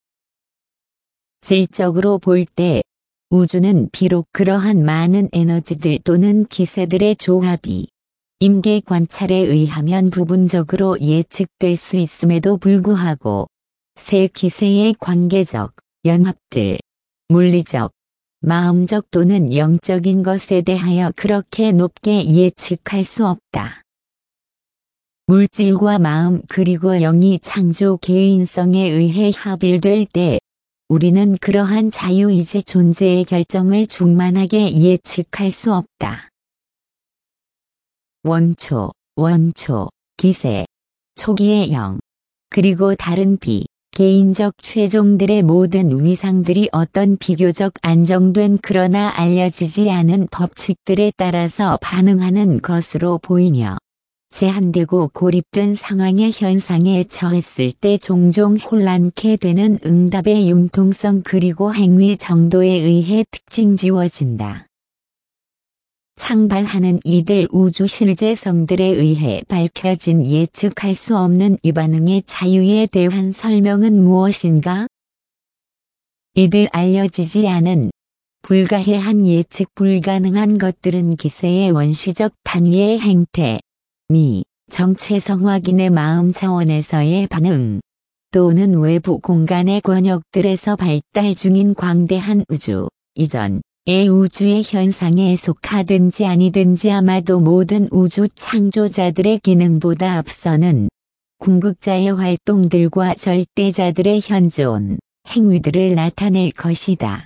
질적으로 볼 때 우주는 비록 그러한 많은 에너지들 또는 기세들의 조합이 임계 관찰에 의하면 부분적으로 예측될 수 있음에도 불구하고 세 기세의 관계적 연합들, 물리적, 마음적 또는 영적인 것에 대하여 그렇게 높게 예측할 수 없다. 물질과 마음 그리고 영이 창조 개인성에 의해 합일될 때 우리는 그러한 자유의지 존재의 결정을 충만하게 예측할 수 없다. 원초, 원초, 기세, 초기의 영, 그리고 다른 비, 개인적 최종들의 모든 위상들이 어떤 비교적 안정된 그러나 알려지지 않은 법칙들에 따라서 반응하는 것으로 보이며 제한되고 고립된 상황의 현상에 처했을 때 종종 혼란케 되는 응답의 융통성 그리고 행위 정도에 의해 특징 지워진다. 상발하는 이들 우주 실제성들에 의해 밝혀진 예측할 수 없는 이 반응의 자유에 대한 설명은 무엇인가? 이들 알려지지 않은 불가해한 예측 불가능한 것들은 기세의 원시적 단위의 행태, 미, 정체성 확인의 마음 차원에서의 반응, 또는 외부 공간의 권역들에서 발달 중인 광대한 우주, 이전, 의 우주의 현상에 속하든지 아니든지 아마도 모든 우주 창조자들의 기능보다 앞서는 궁극자의 활동들과 절대자들의 현존, 행위들을 나타낼 것이다.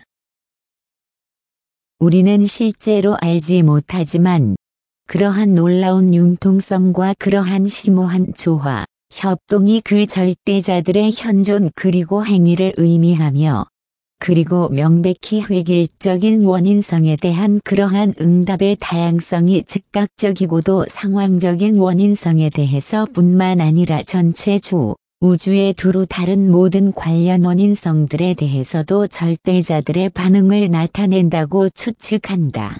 우리는 실제로 알지 못하지만 그러한 놀라운 융통성과 그러한 심오한 조화, 협동이 그 절대자들의 현존 그리고 행위를 의미하며 그리고 명백히 획일적인 원인성에 대한 그러한 응답의 다양성이 즉각적이고도 상황적인 원인성에 대해서 뿐만 아니라 전체 주, 우주의 두루 다른 모든 관련 원인성들에 대해서도 절대자들의 반응을 나타낸다고 추측한다.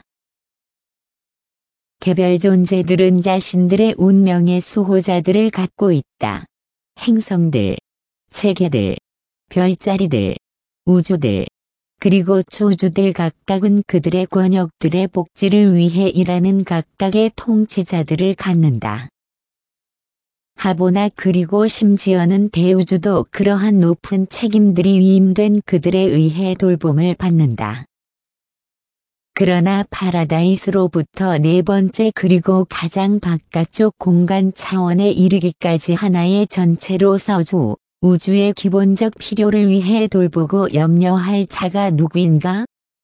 개별 존재들은 자신들의 운명의 수호자들을 갖고 있다. 행성들, 체계들, 별자리들, 우주들, 그리고 초주들 각각은 그들의 권역들의 복지를 위해 일하는 각각의 통치자들을 갖는다. 하보나 그리고 심지어는 대우주도 그러한 높은 책임들이 위임된 그들에 의해 돌봄을 받는다. 그러나 파라다이스로부터 네 번째 그리고 가장 바깥쪽 공간 차원에 이르기까지 하나의 전체로서 주, 우주의 기본적 필요를 위해 돌보고 염려할 자가 누구인가?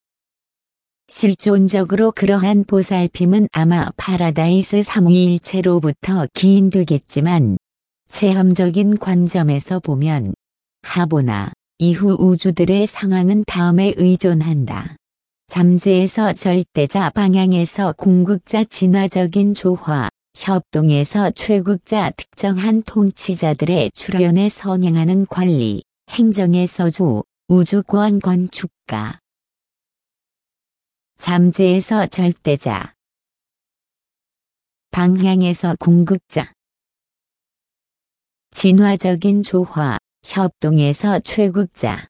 실존적으로 그러한 보살핌은 아마 파라다이스 삼위일체로부터 기인되겠지만 체험적인 관점에서 보면 하보나 이후 우주들의 상황은 다음에 의존한다. 잠재에서 절대자 방향에서 궁극자 진화적인 조화, 협동에서 최극자 특정한 통치자들의 출현에 선행하는 관리, 행정에서 주, 우주권 건축가. 잠재에서 절대자 방향에서 궁극자 진화적인 조화, 협동에서 최극자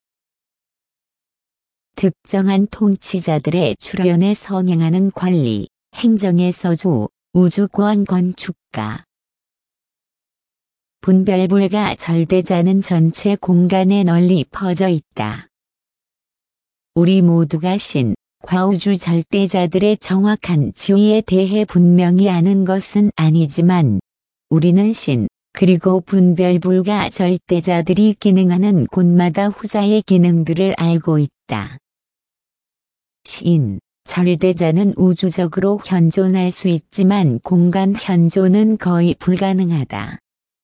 특정한 통치자들의 출현에 선행하는 관리, 행정에서 주, 우주권 건축가 분별불가 절대자는 전체 공간에 널리 퍼져 있다. 우리 모두가 신, 과우주 절대자들의 정확한 지위에 대해 분명히 아는 것은 아니지만 우리는 신, 그리고 분별불가 절대자들이 기능하는 곳마다 후자의 기능들을 알고 있다. 신, 절대자는 우주적으로 현존할 수 있지만 공간 현존은 거의 불가능하다.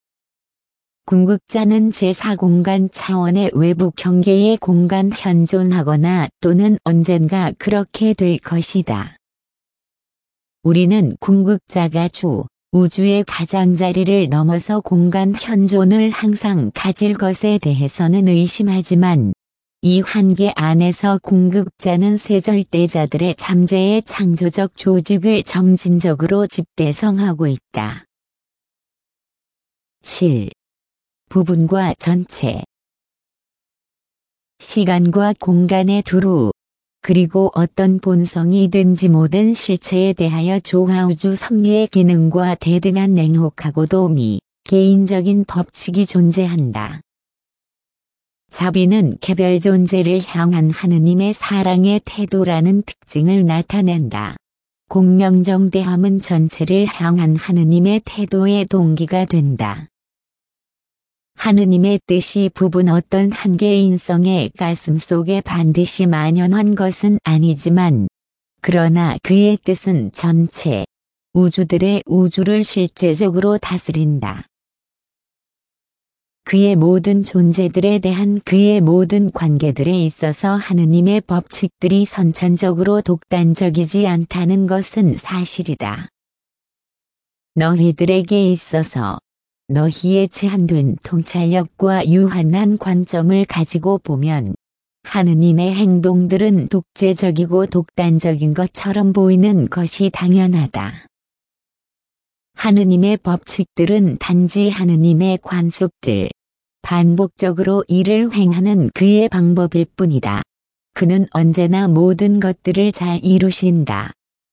궁극자는 제사 공간 차원의 외부 경계의 공간 현존하거나 또는 언젠가 그렇게 될 것이다. 우리는 궁극자가 주, 우주의 가장자리를 넘어서 공간 현존을 항상 가질 것에 대해서는 의심하지만 이 한계 안에서 궁극자는 세절대자들의 잠재의 창조적 조직을 점진적으로 집대성하고 있다. 칠. 부분과 전체 시간과 공간의 두루 그리고 어떤 본성이든지 모든 실체에 대하여 조화우주 섭리의 기능과 대등한 냉혹하고도 미, 개인적인 법칙이 존재한다. 자비는 개별 존재를 향한 하느님의 사랑의 태도라는 특징을 나타낸다. 공명정대함은 전체를 향한 하느님의 태도의 동기가 된다. 하느님의 뜻이 부분 어떤 한 개인성의 가슴 속에 반드시 만연한 것은 아니지만 그러나 그의 뜻은 전체 우주들의 우주를 실제적으로 다스린다. 그의 모든 존재들에 대한 그의 모든 관계들에 있어서 하느님의 법칙들이 선천적으로 독단적이지 않다는 것은 사실이다. 너희들에게 있어서 너희의 제한된 통찰력과 유한한 관점을 가지고 보면 하느님의 행동들은 독재적이고 독단적인 것처럼 보이는 것이 당연하다. 하느님의 법칙들은 단지 하느님의 관습들, 반복적으로 일을 행하는 그의 방법일 뿐이다. 그는 언제나 모든 것들을 잘 이루신다.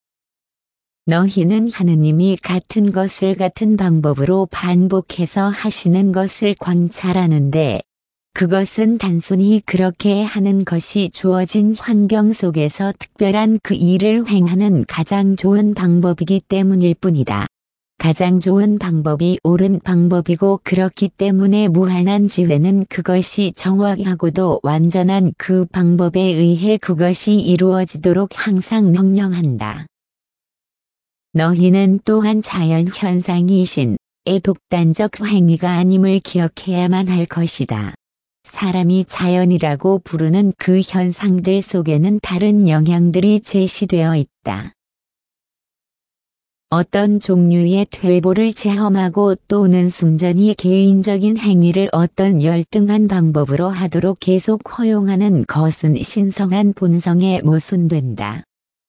너희는 하느님이 같은 것을 같은 방법으로 반복해서 하시는 것을 관찰하는데 그것은 단순히 그렇게 하는 것이 주어진 환경 속에서 특별한 그 일을 행하는 가장 좋은 방법이기 때문일 뿐이다. 가장 좋은 방법이 옳은 방법이고 그렇기 때문에 무한한 지혜는 그것이 정확하고도 완전한 그 방법에 의해 그것이 이루어지도록 항상 명령한다. 너희는 또한 자연 현상이신 의 독단적 행위가 아님을 기억해야만 할 것이다. 사람이 자연이라고 부르는 그 현상들 속에는 다른 영향들이 제시되어 있다. 어떤 종류의 퇴보를 체험하고 또는 순전히 개인적인 행위를 어떤 열등한 방법으로 하도록 계속 허용하는 것은 신성한 본성에 모순된다.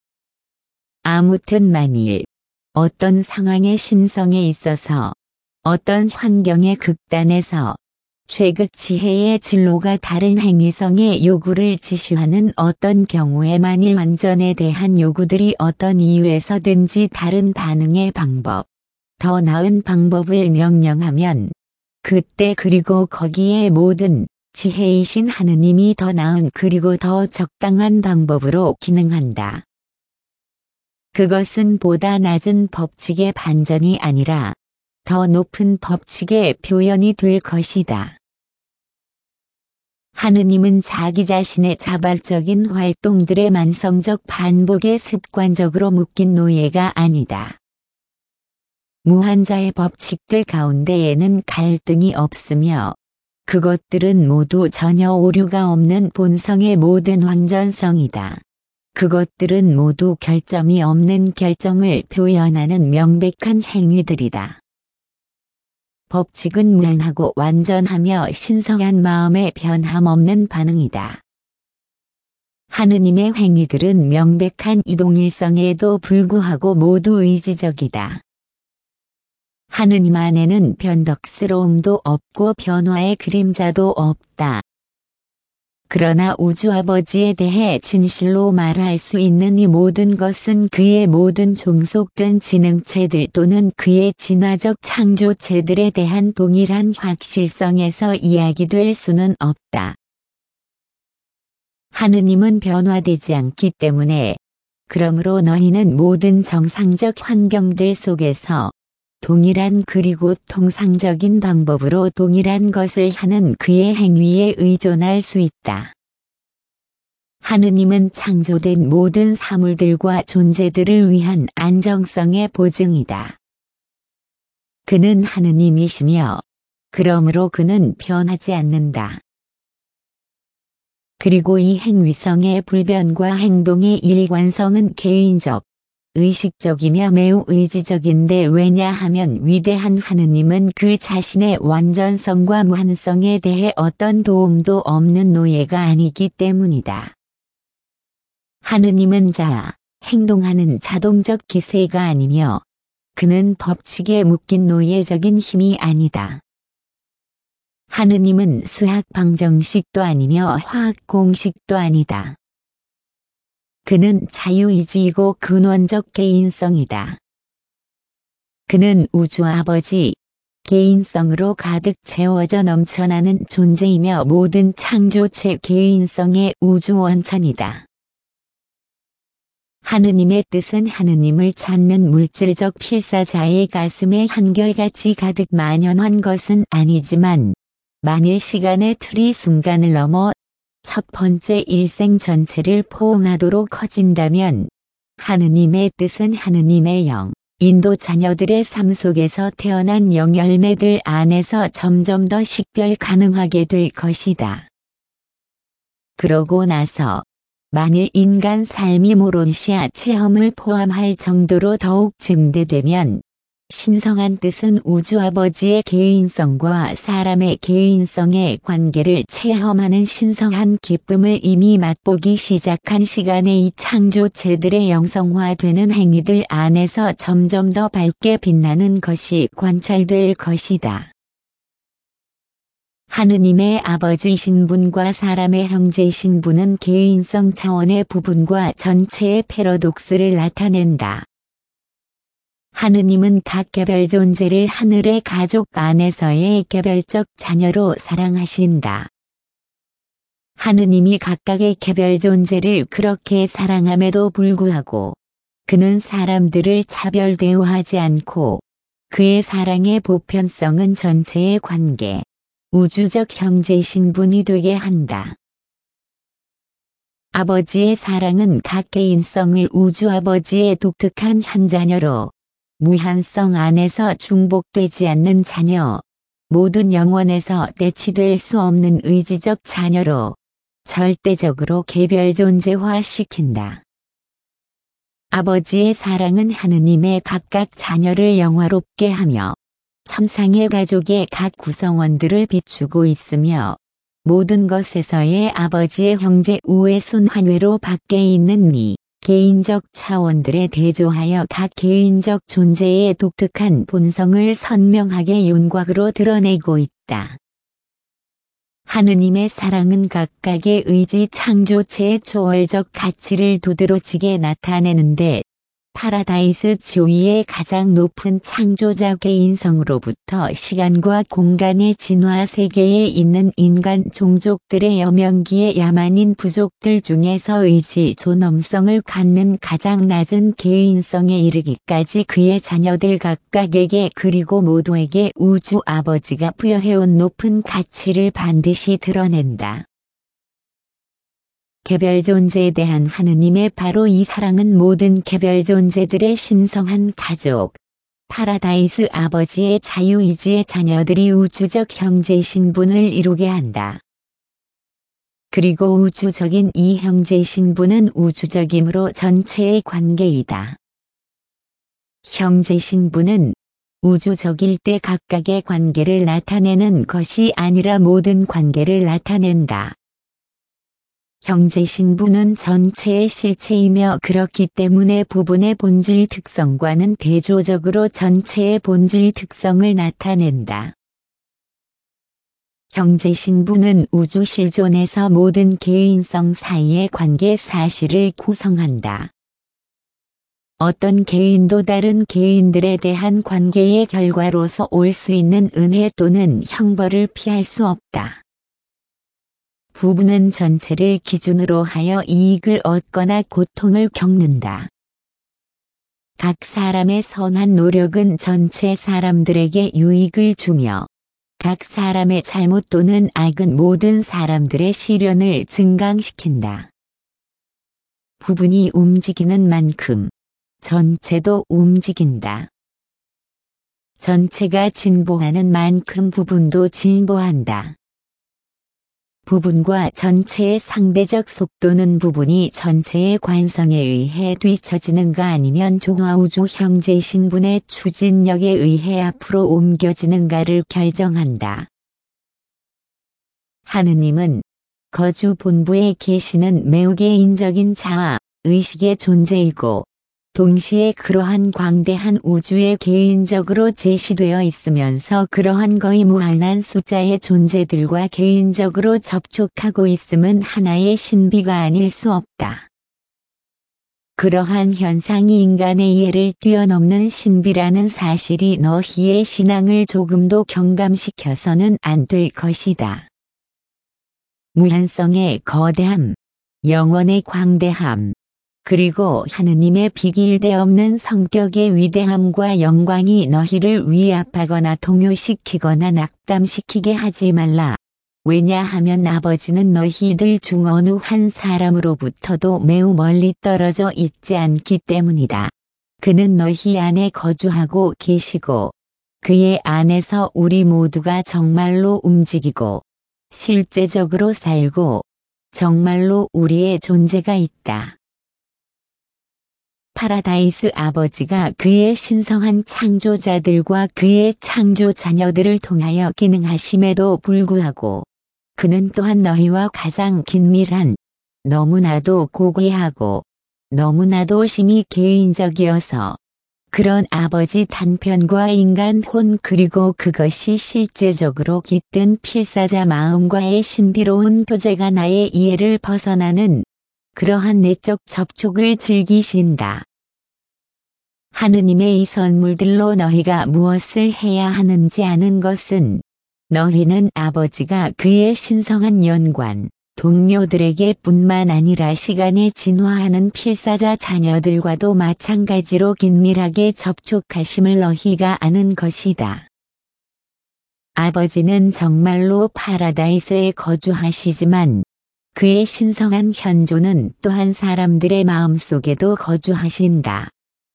아무튼 만일 어떤 상황의 신성에 있어서 어떤 환경의 극단에서 최극 지혜의 진로가 다른 행위성의 요구를 지시하는 어떤 경우에 만일 완전에 대한 요구들이 어떤 이유에서든지 다른 반응의 방법, 더 나은 방법을 명령하면 그때 그리고 거기에 모든 지혜이신 하느님이 더 나은 그리고 더 적당한 방법으로 기능한다. 그것은 보다 낮은 법칙의 반전이 아니라 더 높은 법칙의 표현이 될 것이다. 하느님은 자기 자신의 자발적인 활동들의 만성적 반복에 습관적으로 묶인 노예가 아니다. 무한자의 법칙들 가운데에는 갈등이 없으며 그것들은 모두 전혀 오류가 없는 본성의 모든 완전성이다. 그것들은 모두 결점이 없는 결정을 표현하는 명백한 행위들이다. 법칙은 무한하고 완전하며 신성한 마음의 변함없는 반응이다. 하느님의 행위들은 명백한 이동일성에도 불구하고 모두 의지적이다. 하느님 안에는 변덕스러움도 없고 변화의 그림자도 없다. 그러나 우주 아버지에 대해 진실로 말할 수 있는 이 모든 것은 그의 모든 종속된 지능체들 또는 그의 진화적 창조체들에 대한 동일한 확실성에서 이야기될 수는 없다. 하느님은 변화되지 않기 때문에 그러므로 너희는 모든 정상적 환경들 속에서 동일한 그리고 통상적인 방법으로 동일한 것을 하는 그의 행위에 의존할 수 있다. 하느님은 창조된 모든 사물들과 존재들을 위한 안정성의 보증이다. 그는 하느님이시며 그러므로 그는 변하지 않는다. 그리고 이 행위성의 불변과 행동의 일관성은 개인적, 의식적이며 매우 의지적인데 왜냐하면 위대한 하느님은 그 자신의 완전성과 무한성에 대해 어떤 도움도 없는 노예가 아니기 때문이다. 하느님은 자, 행동하는 자동적 기세가 아니며 그는 법칙에 묶인 노예적인 힘이 아니다. 하느님은 수학 방정식도 아니며 화학 공식도 아니다. 그는 자유의지이고 근원적 개인성이다. 그는 우주 아버지, 개인성으로 가득 채워져 넘쳐나는 존재이며 모든 창조체 개인성의 우주 원천이다. 하느님의 뜻은 하느님을 찾는 물질적 필사자의 가슴에 한결같이 가득 만연한 것은 아니지만 만일 시간의 틀이 순간을 넘어 첫 번째 일생 전체를 포옹하도록 커진다면 하느님의 뜻은 하느님의 영, 인도 자녀들의 삶 속에서 태어난 영열매들 안에서 점점 더 식별 가능하게 될 것이다. 그러고 나서 만일 인간 삶이 모론시아 체험을 포함할 정도로 더욱 증대되면 신성한 뜻은 우주 아버지의 개인성과 사람의 개인성의 관계를 체험하는 신성한 기쁨을 이미 맛보기 시작한 시간에 이 창조체들의 영성화되는 행위들 안에서 점점 더 밝게 빛나는 것이 관찰될 것이다. 하느님의 아버지이신 분과 사람의 형제이신 분은 개인성 차원의 부분과 전체의 패러독스를 나타낸다. 하느님은 각 개별 존재를 하늘의 가족 안에서의 개별적 자녀로 사랑하신다. 하느님이 각각의 개별 존재를 그렇게 사랑함에도 불구하고 그는 사람들을 차별 대우하지 않고 그의 사랑의 보편성은 전체의 관계, 우주적 형제이신 분이 되게 한다. 아버지의 사랑은 각 개인성을 우주 아버지의 독특한 한 자녀로 무한성 안에서 중복되지 않는 자녀, 모든 영혼에서 대치될 수 없는 의지적 자녀로 절대적으로 개별 존재화시킨다. 아버지의 사랑은 하느님의 각각 자녀를 영화롭게 하며 천상의 가족의 각 구성원들을 비추고 있으며 모든 것에서의 아버지의 형제 우의 순환회로 밖에 있는 미, 개인적 차원들에 대조하여 각 개인적 존재의 독특한 본성을 선명하게 윤곽으로 드러내고 있다. 하느님의 사랑은 각각의 의지 창조체의 초월적 가치를 두드러지게 나타내는데 파라다이스 지위의 가장 높은 창조자 개인성으로부터 시간과 공간의 진화 세계에 있는 인간 종족들의 여명기의 야만인 부족들 중에서 의지 존엄성을 갖는 가장 낮은 개인성에 이르기까지 그의 자녀들 각각에게 그리고 모두에게 우주 아버지가 부여해온 높은 가치를 반드시 드러낸다. 개별 존재에 대한 하느님의 바로 이 사랑은 모든 개별 존재들의 신성한 가족, 파라다이스 아버지의 자유의지의 자녀들이 우주적 형제 신분을 이루게 한다. 그리고 우주적인 이 형제 신분은 우주적이므로 전체의 관계이다. 형제 신분은 우주적일 때 각각의 관계를 나타내는 것이 아니라 모든 관계를 나타낸다. 형제 신분은 전체의 실체이며 그렇기 때문에 부분의 본질 특성과는 대조적으로 전체의 본질 특성을 나타낸다. 형제 신분은 우주 실존에서 모든 개인성 사이의 관계 사실을 구성한다. 어떤 개인도 다른 개인들에 대한 관계의 결과로서 올 수 있는 은혜 또는 형벌을 피할 수 없다. 부부는 전체를 기준으로 하여 이익을 얻거나 고통을 겪는다. 각 사람의 선한 노력은 전체 사람들에게 유익을 주며 각 사람의 잘못 또는 악은 모든 사람들의 시련을 증강시킨다. 부분이 움직이는 만큼 전체도 움직인다. 전체가 진보하는 만큼 부분도 진보한다. 부분과 전체의 상대적 속도는 부분이 전체의 관성에 의해 뒤처지는가 아니면 조화우주 형제 신분의 추진력에 의해 앞으로 옮겨지는가를 결정한다. 하느님은 거주 본부에 계시는 매우 개인적인 자아, 의식의 존재이고 동시에 그러한 광대한 우주에 개인적으로 제시되어 있으면서 그러한 거의 무한한 숫자의 존재들과 개인적으로 접촉하고 있음은 하나의 신비가 아닐 수 없다. 그러한 현상이 인간의 이해를 뛰어넘는 신비라는 사실이 너희의 신앙을 조금도 경감시켜서는 안 될 것이다. 무한성의 거대함, 영원의 광대함, 그리고 하느님의 비길대 없는 성격의 위대함과 영광이 너희를 위압하거나 동요시키거나 낙담시키게 하지 말라. 왜냐하면 아버지는 너희들 중 어느 한 사람으로부터도 매우 멀리 떨어져 있지 않기 때문이다. 그는 너희 안에 거주하고 계시고 그의 안에서 우리 모두가 정말로 움직이고 실제적으로 살고 정말로 우리의 존재가 있다. 파라다이스 아버지가 그의 신성한 창조자들과 그의 창조 자녀들을 통하여 기능하심에도 불구하고 그는 또한 너희와 가장 긴밀한, 너무나도 고귀하고 너무나도 심히 개인적이어서 그런 아버지 단편과 인간 혼 그리고 그것이 실제적으로 깃든 필사자 마음과의 신비로운 교제가 나의 이해를 벗어나는 그러한 내적 접촉을 즐기신다. 하느님의 이 선물들로 너희가 무엇을 해야 하는지 아는 것은 너희는 아버지가 그의 신성한 연관, 동료들에게 뿐만 아니라 시간에 진화하는 필사자 자녀들과도 마찬가지로 긴밀하게 접촉하심을 너희가 아는 것이다. 아버지는 정말로 파라다이스에 거주하시지만 그의 신성한 현존은 또한 사람들의 마음속에도 거주하신다.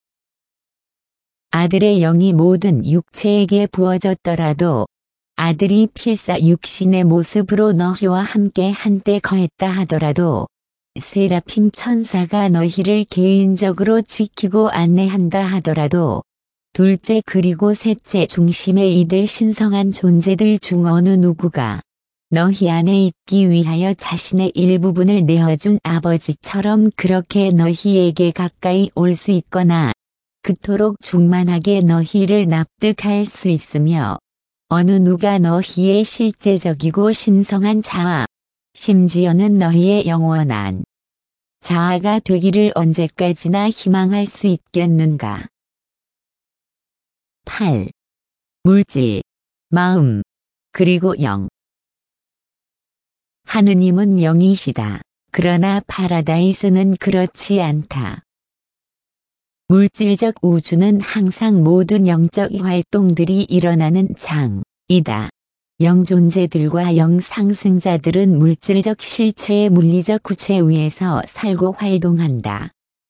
아들의 영이 모든 육체에게 부어졌더라도 아들이 필사 육신의 모습으로 너희와 함께 한때 거했다 하더라도 세라핌 천사가 너희를 개인적으로 지키고 안내한다 하더라도 둘째 그리고 셋째 중심의 이들 신성한 존재들 중 어느 누구가 너희 안에 있기 위하여 자신의 일부분을 내어준 아버지처럼 그렇게 너희에게 가까이 올 수 있거나 그토록 충만하게 너희를 납득할 수 있으며 어느 누가 너희의 실제적이고 신성한 자아, 심지어는 너희의 영원한 자아가 되기를 언제까지나 희망할 수 있겠는가. 팔. 물질, 마음, 그리고 영. 하느님은 영이시다. 그러나 파라다이스는 그렇지 않다. 물질적 우주는 항상 모든 영적 활동들이 일어나는 장이다. 영존재들과 영상승자들은 물질적 실체의 물리적 구체 위에서 살고 활동한다.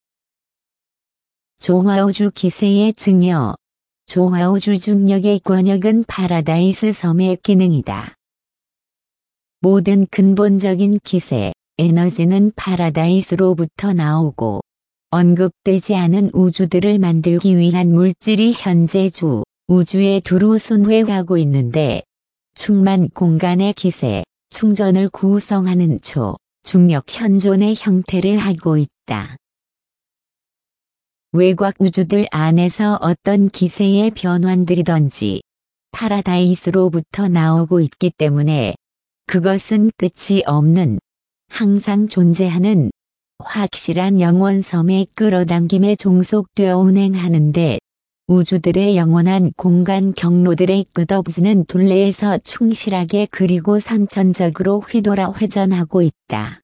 조화우주 기세의 증여, 조화우주 중력의 권역은 파라다이스 섬의 기능이다. 모든 근본적인 기세, 에너지는 파라다이스로부터 나오고 언급되지 않은 우주들을 만들기 위한 물질이 현재 주, 우주에 두루 순회하고 있는데 충만 공간의 기세, 충전을 구성하는 초, 중력 현존의 형태를 하고 있다. 외곽 우주들 안에서 어떤 기세의 변환들이든지 파라다이스로부터 나오고 있기 때문에 그것은 끝이 없는, 항상 존재하는 확실한 영원섬에 끌어당김에 종속되어 운행하는데 우주들의 영원한 공간 경로들의 끝없는 둘레에서 충실하게 그리고 선천적으로 휘돌아 회전하고 있다.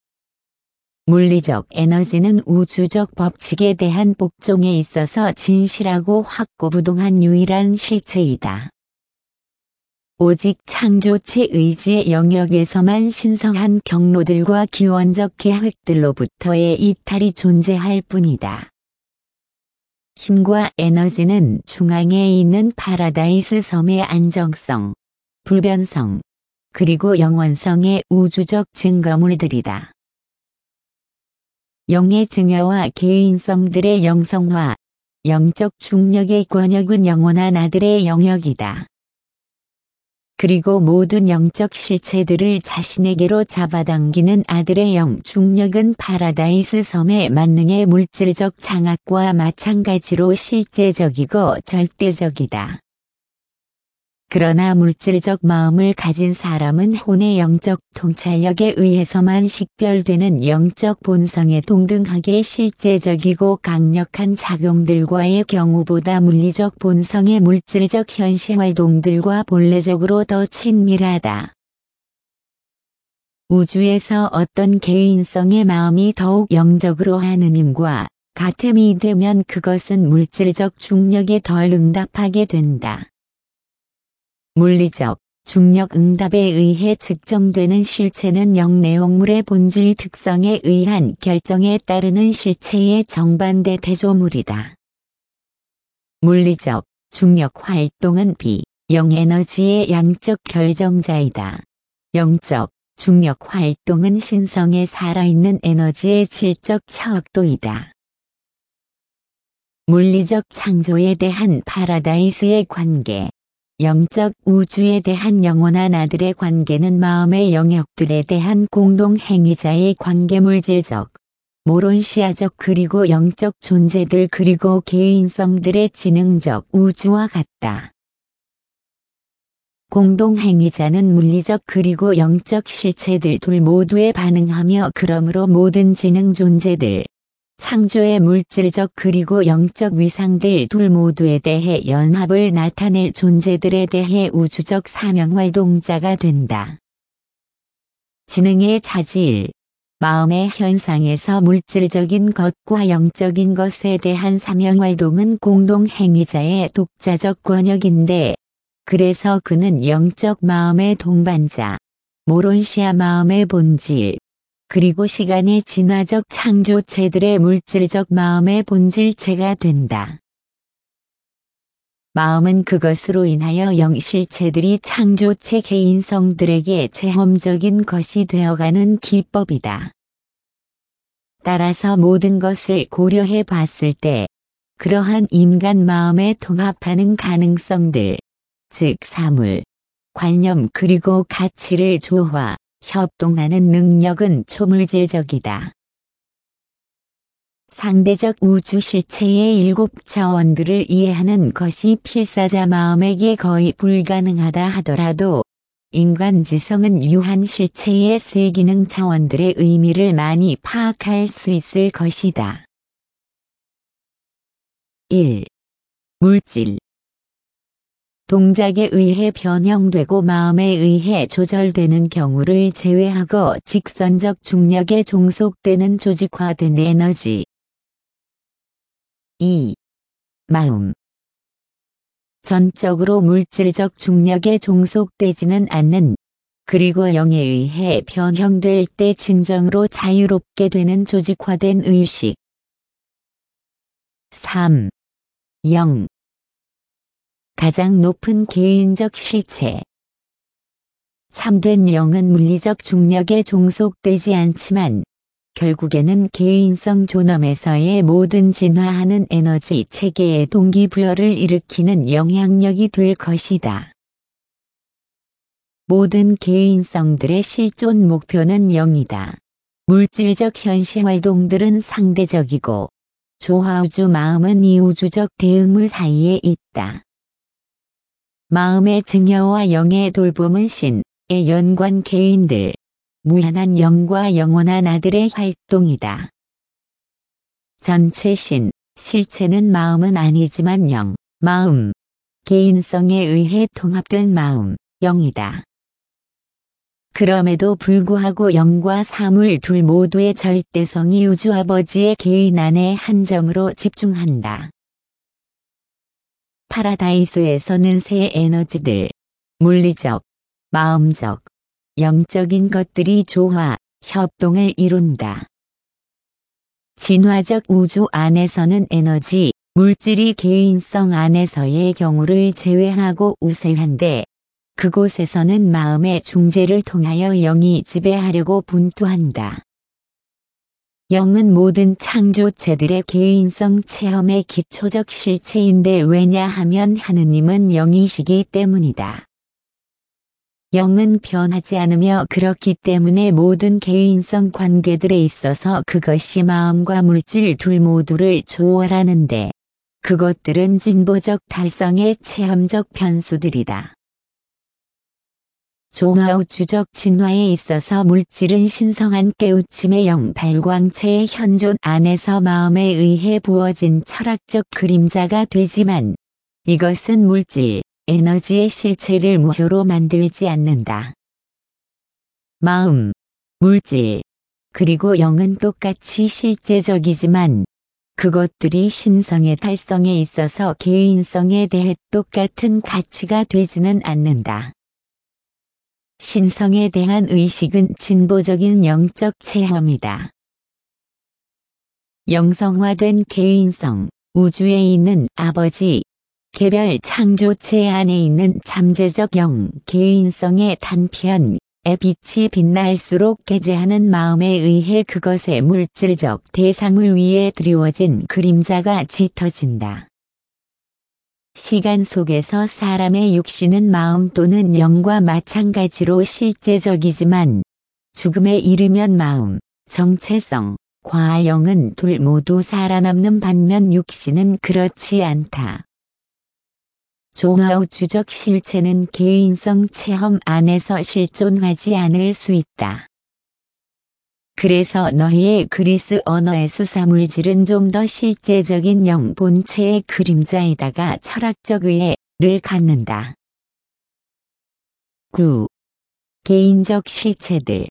물리적 에너지는 우주적 법칙에 대한 복종에 있어서 진실하고 확고부동한 유일한 실체이다. 오직 창조체 의지의 영역에서만 신성한 경로들과 기원적 계획들로부터의 이탈이 존재할 뿐이다. 힘과 에너지는 중앙에 있는 파라다이스 섬의 안정성, 불변성, 그리고 영원성의 우주적 증거물들이다. 영의 증여와 개인성들의 영성화, 영적 중력의 권역은 영원한 아들의 영역이다. 그리고 모든 영적 실체들을 자신에게로 잡아당기는 아들의 영 중력은 파라다이스 섬의 만능의 물질적 장악과 마찬가지로 실제적이고 절대적이다. 그러나 물질적 마음을 가진 사람은 혼의 영적 통찰력에 의해서만 식별되는 영적 본성에 동등하게 실제적이고 강력한 작용들과의 경우보다 물리적 본성의 물질적 현실 활동들과 본래적으로 더 친밀하다. 우주에서 어떤 개인성의 마음이 더욱 영적으로 하느님과 같음이 되면 그것은 물질적 중력에 덜 응답하게 된다. 물리적, 중력 응답에 의해 측정되는 실체는 영내용물의 본질 특성에 의한 결정에 따르는 실체의 정반대 대조물이다. 물리적, 중력 활동은 비, 영에너지의 양적 결정자이다. 영적, 중력 활동은 신성의 살아있는 에너지의 질적 차억도이다. 물리적 창조에 대한 파라다이스의 관계, 영적 우주에 대한 영원한 아들의 관계는 마음의 영역들에 대한 공동행위자의 관계 물질적, 모론시아적 그리고 영적 존재들 그리고 개인성들의 지능적 우주와 같다. 공동행위자는 물리적 그리고 영적 실체들 둘 모두에 반응하며 그러므로 모든 지능 존재들, 창조의 물질적 그리고 영적 위상들 둘 모두에 대해 연합을 나타낼 존재들에 대해 우주적 사명활동자가 된다. 지능의 차질, 마음의 현상에서 물질적인 것과 영적인 것에 대한 사명활동은 공동행위자의 독자적 권역인데, 그래서 그는 영적 마음의 동반자, 모론시아 마음의 본질, 그리고 시간의 진화적 창조체들의 물질적 마음의 본질체가 된다. 마음은 그것으로 인하여 영실체들이 창조체 개인성들에게 체험적인 것이 되어가는 기법이다. 따라서 모든 것을 고려해 봤을 때 그러한 인간 마음에 통합하는 가능성들, 즉 사물, 관념 그리고 가치를 조화, 협동하는 능력은 초물질적이다. 상대적 우주 실체의 일곱 차원들을 이해하는 것이 필사자 마음에게 거의 불가능하다 하더라도 인간 지성은 유한 실체의 세 기능 차원들의 의미를 많이 파악할 수 있을 것이다. 일. 물질. 동작에 의해 변형되고 마음에 의해 조절되는 경우를 제외하고 직선적 중력에 종속되는 조직화된 에너지. 이. 마음. 전적으로 물질적 중력에 종속되지는 않는, 그리고 영에 의해 변형될 때 진정으로 자유롭게 되는 조직화된 의식. 삼. 영. 가장 높은 개인적 실체. 참된 영은 물리적 중력에 종속되지 않지만 결국에는 개인성 존엄에서의 모든 진화하는 에너지 체계의 동기부여를 일으키는 영향력이 될 것이다. 모든 개인성들의 실존 목표는 영이다. 물질적 현실 활동들은 상대적이고 조화우주 마음은 이우주적 대응물 사이에 있다. 마음의 증여와 영의 돌봄은 신의 연관 개인들, 무한한 영과 영원한 아들의 활동이다. 전체 신, 실체는 마음은 아니지만 영, 마음, 개인성에 의해 통합된 마음, 영이다. 그럼에도 불구하고 영과 사물 둘 모두의 절대성이 우주 아버지의 개인 안의 한 점으로 집중한다. 파라다이스에서는 세 에너지들, 물리적, 마음적, 영적인 것들이 조화, 협동을 이룬다. 진화적 우주 안에서는 에너지, 물질이 개인성 안에서의 경우를 제외하고 우세한데, 그곳에서는 마음의 중재를 통하여 영이 지배하려고 분투한다. 영은 모든 창조체들의 개인성 체험의 기초적 실체인데 왜냐하면 하느님은 영이시기 때문이다. 영은 변하지 않으며 그렇기 때문에 모든 개인성 관계들에 있어서 그것이 마음과 물질 둘 모두를 초월하는데 그것들은 진보적 달성의 체험적 변수들이다. 조화우주적 진화에 있어서 물질은 신성한 깨우침의 영 발광체의 현존 안에서 마음에 의해 부어진 철학적 그림자가 되지만 이것은 물질, 에너지의 실체를 무효로 만들지 않는다. 마음, 물질, 그리고 영은 똑같이 실제적이지만 그것들이 신성의 달성에 있어서 개인성에 대해 똑같은 가치가 되지는 않는다. 신성에 대한 의식은 진보적인 영적 체험이다. 영성화된 개인성, 우주에 있는 아버지, 개별 창조체 안에 있는 잠재적 영, 개인성의 단편에 빛이 빛날수록 개재하는 마음에 의해 그것의 물질적 대상을 위해 드리워진 그림자가 짙어진다. 시간 속에서 사람의 육신은 마음 또는 영과 마찬가지로 실제적이지만 죽음에 이르면 마음, 정체성, 과 영은 둘 모두 살아남는 반면 육신은 그렇지 않다. 조화우주적 실체는 개인성 체험 안에서 실존하지 않을 수 있다. 그래서 너희의 그리스 언어의 수사물질은 좀 더 실제적인 영 본체의 그림자에다가 철학적 의해를 갖는다. 구. 개인적 실체들.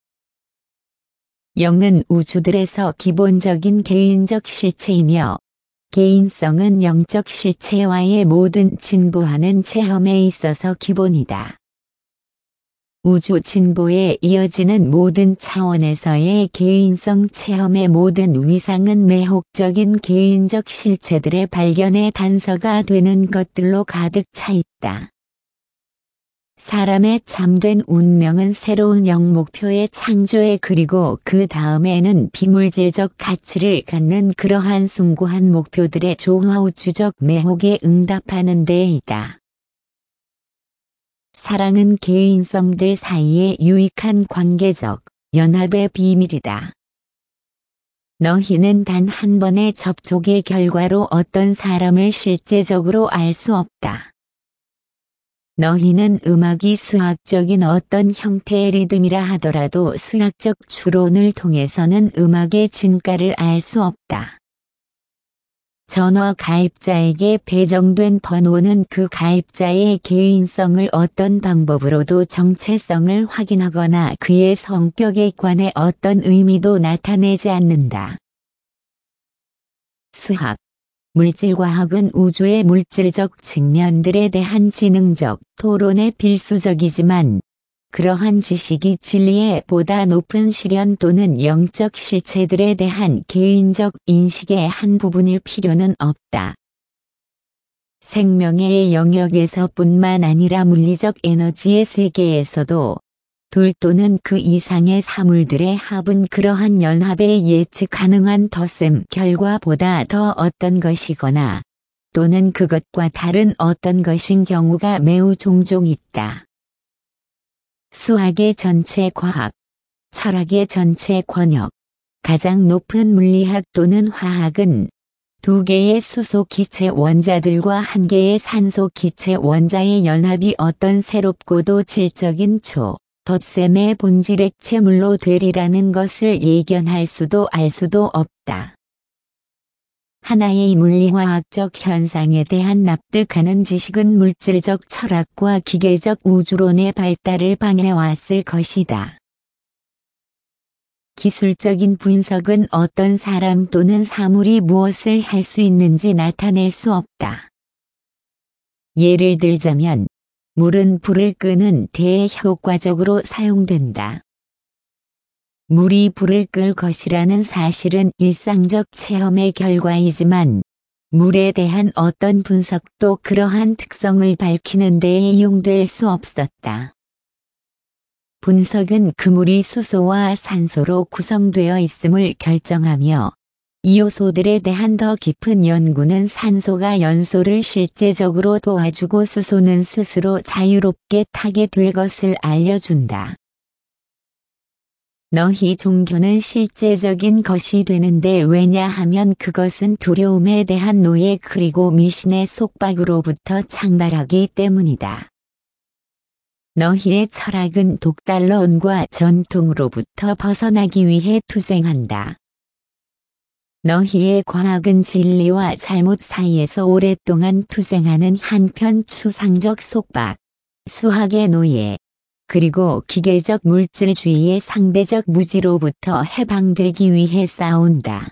영은 우주들에서 기본적인 개인적 실체이며 개인성은 영적 실체와의 모든 진보하는 체험에 있어서 기본이다. 우주 진보에 이어지는 모든 차원에서의 개인성 체험의 모든 위상은 매혹적인 개인적 실체들의 발견의 단서가 되는 것들로 가득 차 있다. 사람의 참된 운명은 새로운 영 목표의 창조에 그리고 그 다음에는 비물질적 가치를 갖는 그러한 숭고한 목표들의 조화우주적 매혹에 응답하는 데에 있다. 사랑은 개인성들 사이의 유익한 관계적 연합의 비밀이다. 너희는 단 한 번의 접촉의 결과로 어떤 사람을 실제적으로 알 수 없다. 너희는 음악이 수학적인 어떤 형태의 리듬이라 하더라도 수학적 추론을 통해서는 음악의 진가를 알 수 없다. 전화 가입자에게 배정된 번호는 그 가입자의 개인성을 어떤 방법으로도 정체성을 확인하거나 그의 성격에 관해 어떤 의미도 나타내지 않는다. 수학, 물질과학은 우주의 물질적 측면들에 대한 지능적 토론에 필수적이지만 그러한 지식이 진리의 보다 높은 실현 또는 영적 실체들에 대한 개인적 인식의 한 부분일 필요는 없다. 생명의 영역에서뿐만 아니라 물리적 에너지의 세계에서도 둘 또는 그 이상의 사물들의 합은 그러한 연합의 예측 가능한 덧셈 결과보다 더 어떤 것이거나 또는 그것과 다른 어떤 것인 경우가 매우 종종 있다. 수학의 전체 과학, 철학의 전체 권역, 가장 높은 물리학 또는 화학은 두 개의 수소 기체 원자들과 한 개의 산소 기체 원자의 연합이 어떤 새롭고도 질적인 초, 덧셈의 본질 액체물로 되리라는 것을 예견할 수도 알 수도 없다. 하나의 물리화학적 현상에 대한 납득하는 지식은 물질적 철학과 기계적 우주론의 발달을 방해해왔을 것이다. 기술적인 분석은 어떤 사람 또는 사물이 무엇을 할 수 있는지 나타낼 수 없다. 예를 들자면, 물은 불을 끄는 데에 효과적으로 사용된다. 물이 불을 끌 것이라는 사실은 일상적 체험의 결과이지만 물에 대한 어떤 분석도 그러한 특성을 밝히는 데에 이용될 수 없었다. 분석은 그 물이 수소와 산소로 구성되어 있음을 결정하며 이 요소들에 대한 더 깊은 연구는 산소가 연소를 실제적으로 도와주고 수소는 스스로 자유롭게 타게 될 것을 알려준다. 너희 종교는 실제적인 것이 되는데 왜냐하면 그것은 두려움에 대한 노예 그리고 미신의 속박으로부터 창발하기 때문이다. 너희의 철학은 독달론과 전통으로부터 벗어나기 위해 투쟁한다. 너희의 과학은 진리와 잘못 사이에서 오랫동안 투쟁하는 한편 추상적 속박, 수학의 노예, 그리고 기계적 물질주의의 상대적 무지로부터 해방되기 위해 싸운다.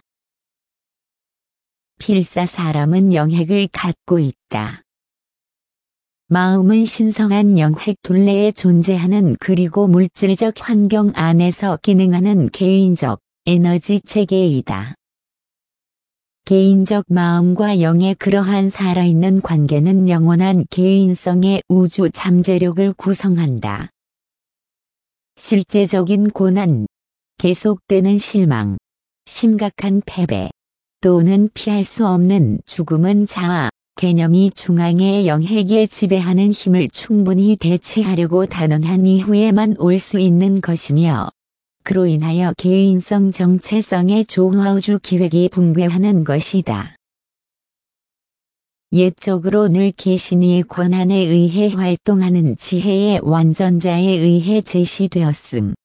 필사 사람은 영핵을 갖고 있다. 마음은 신성한 영핵 둘레에 존재하는 그리고 물질적 환경 안에서 기능하는 개인적 에너지 체계이다. 개인적 마음과 영의 그러한 살아있는 관계는 영원한 개인성의 우주 잠재력을 구성한다. 실제적인 고난, 계속되는 실망, 심각한 패배, 또는 피할 수 없는 죽음은 자아, 개념이 중앙의 영핵에 지배하는 힘을 충분히 대체하려고 단언한 이후에만 올 수 있는 것이며 그로 인하여 개인성 정체성의 조화우주 기획이 붕괴하는 것이다. 옛적으로 늘 계신의 권한에 의해 활동하는 지혜의 완전자에 의해 제시되었음.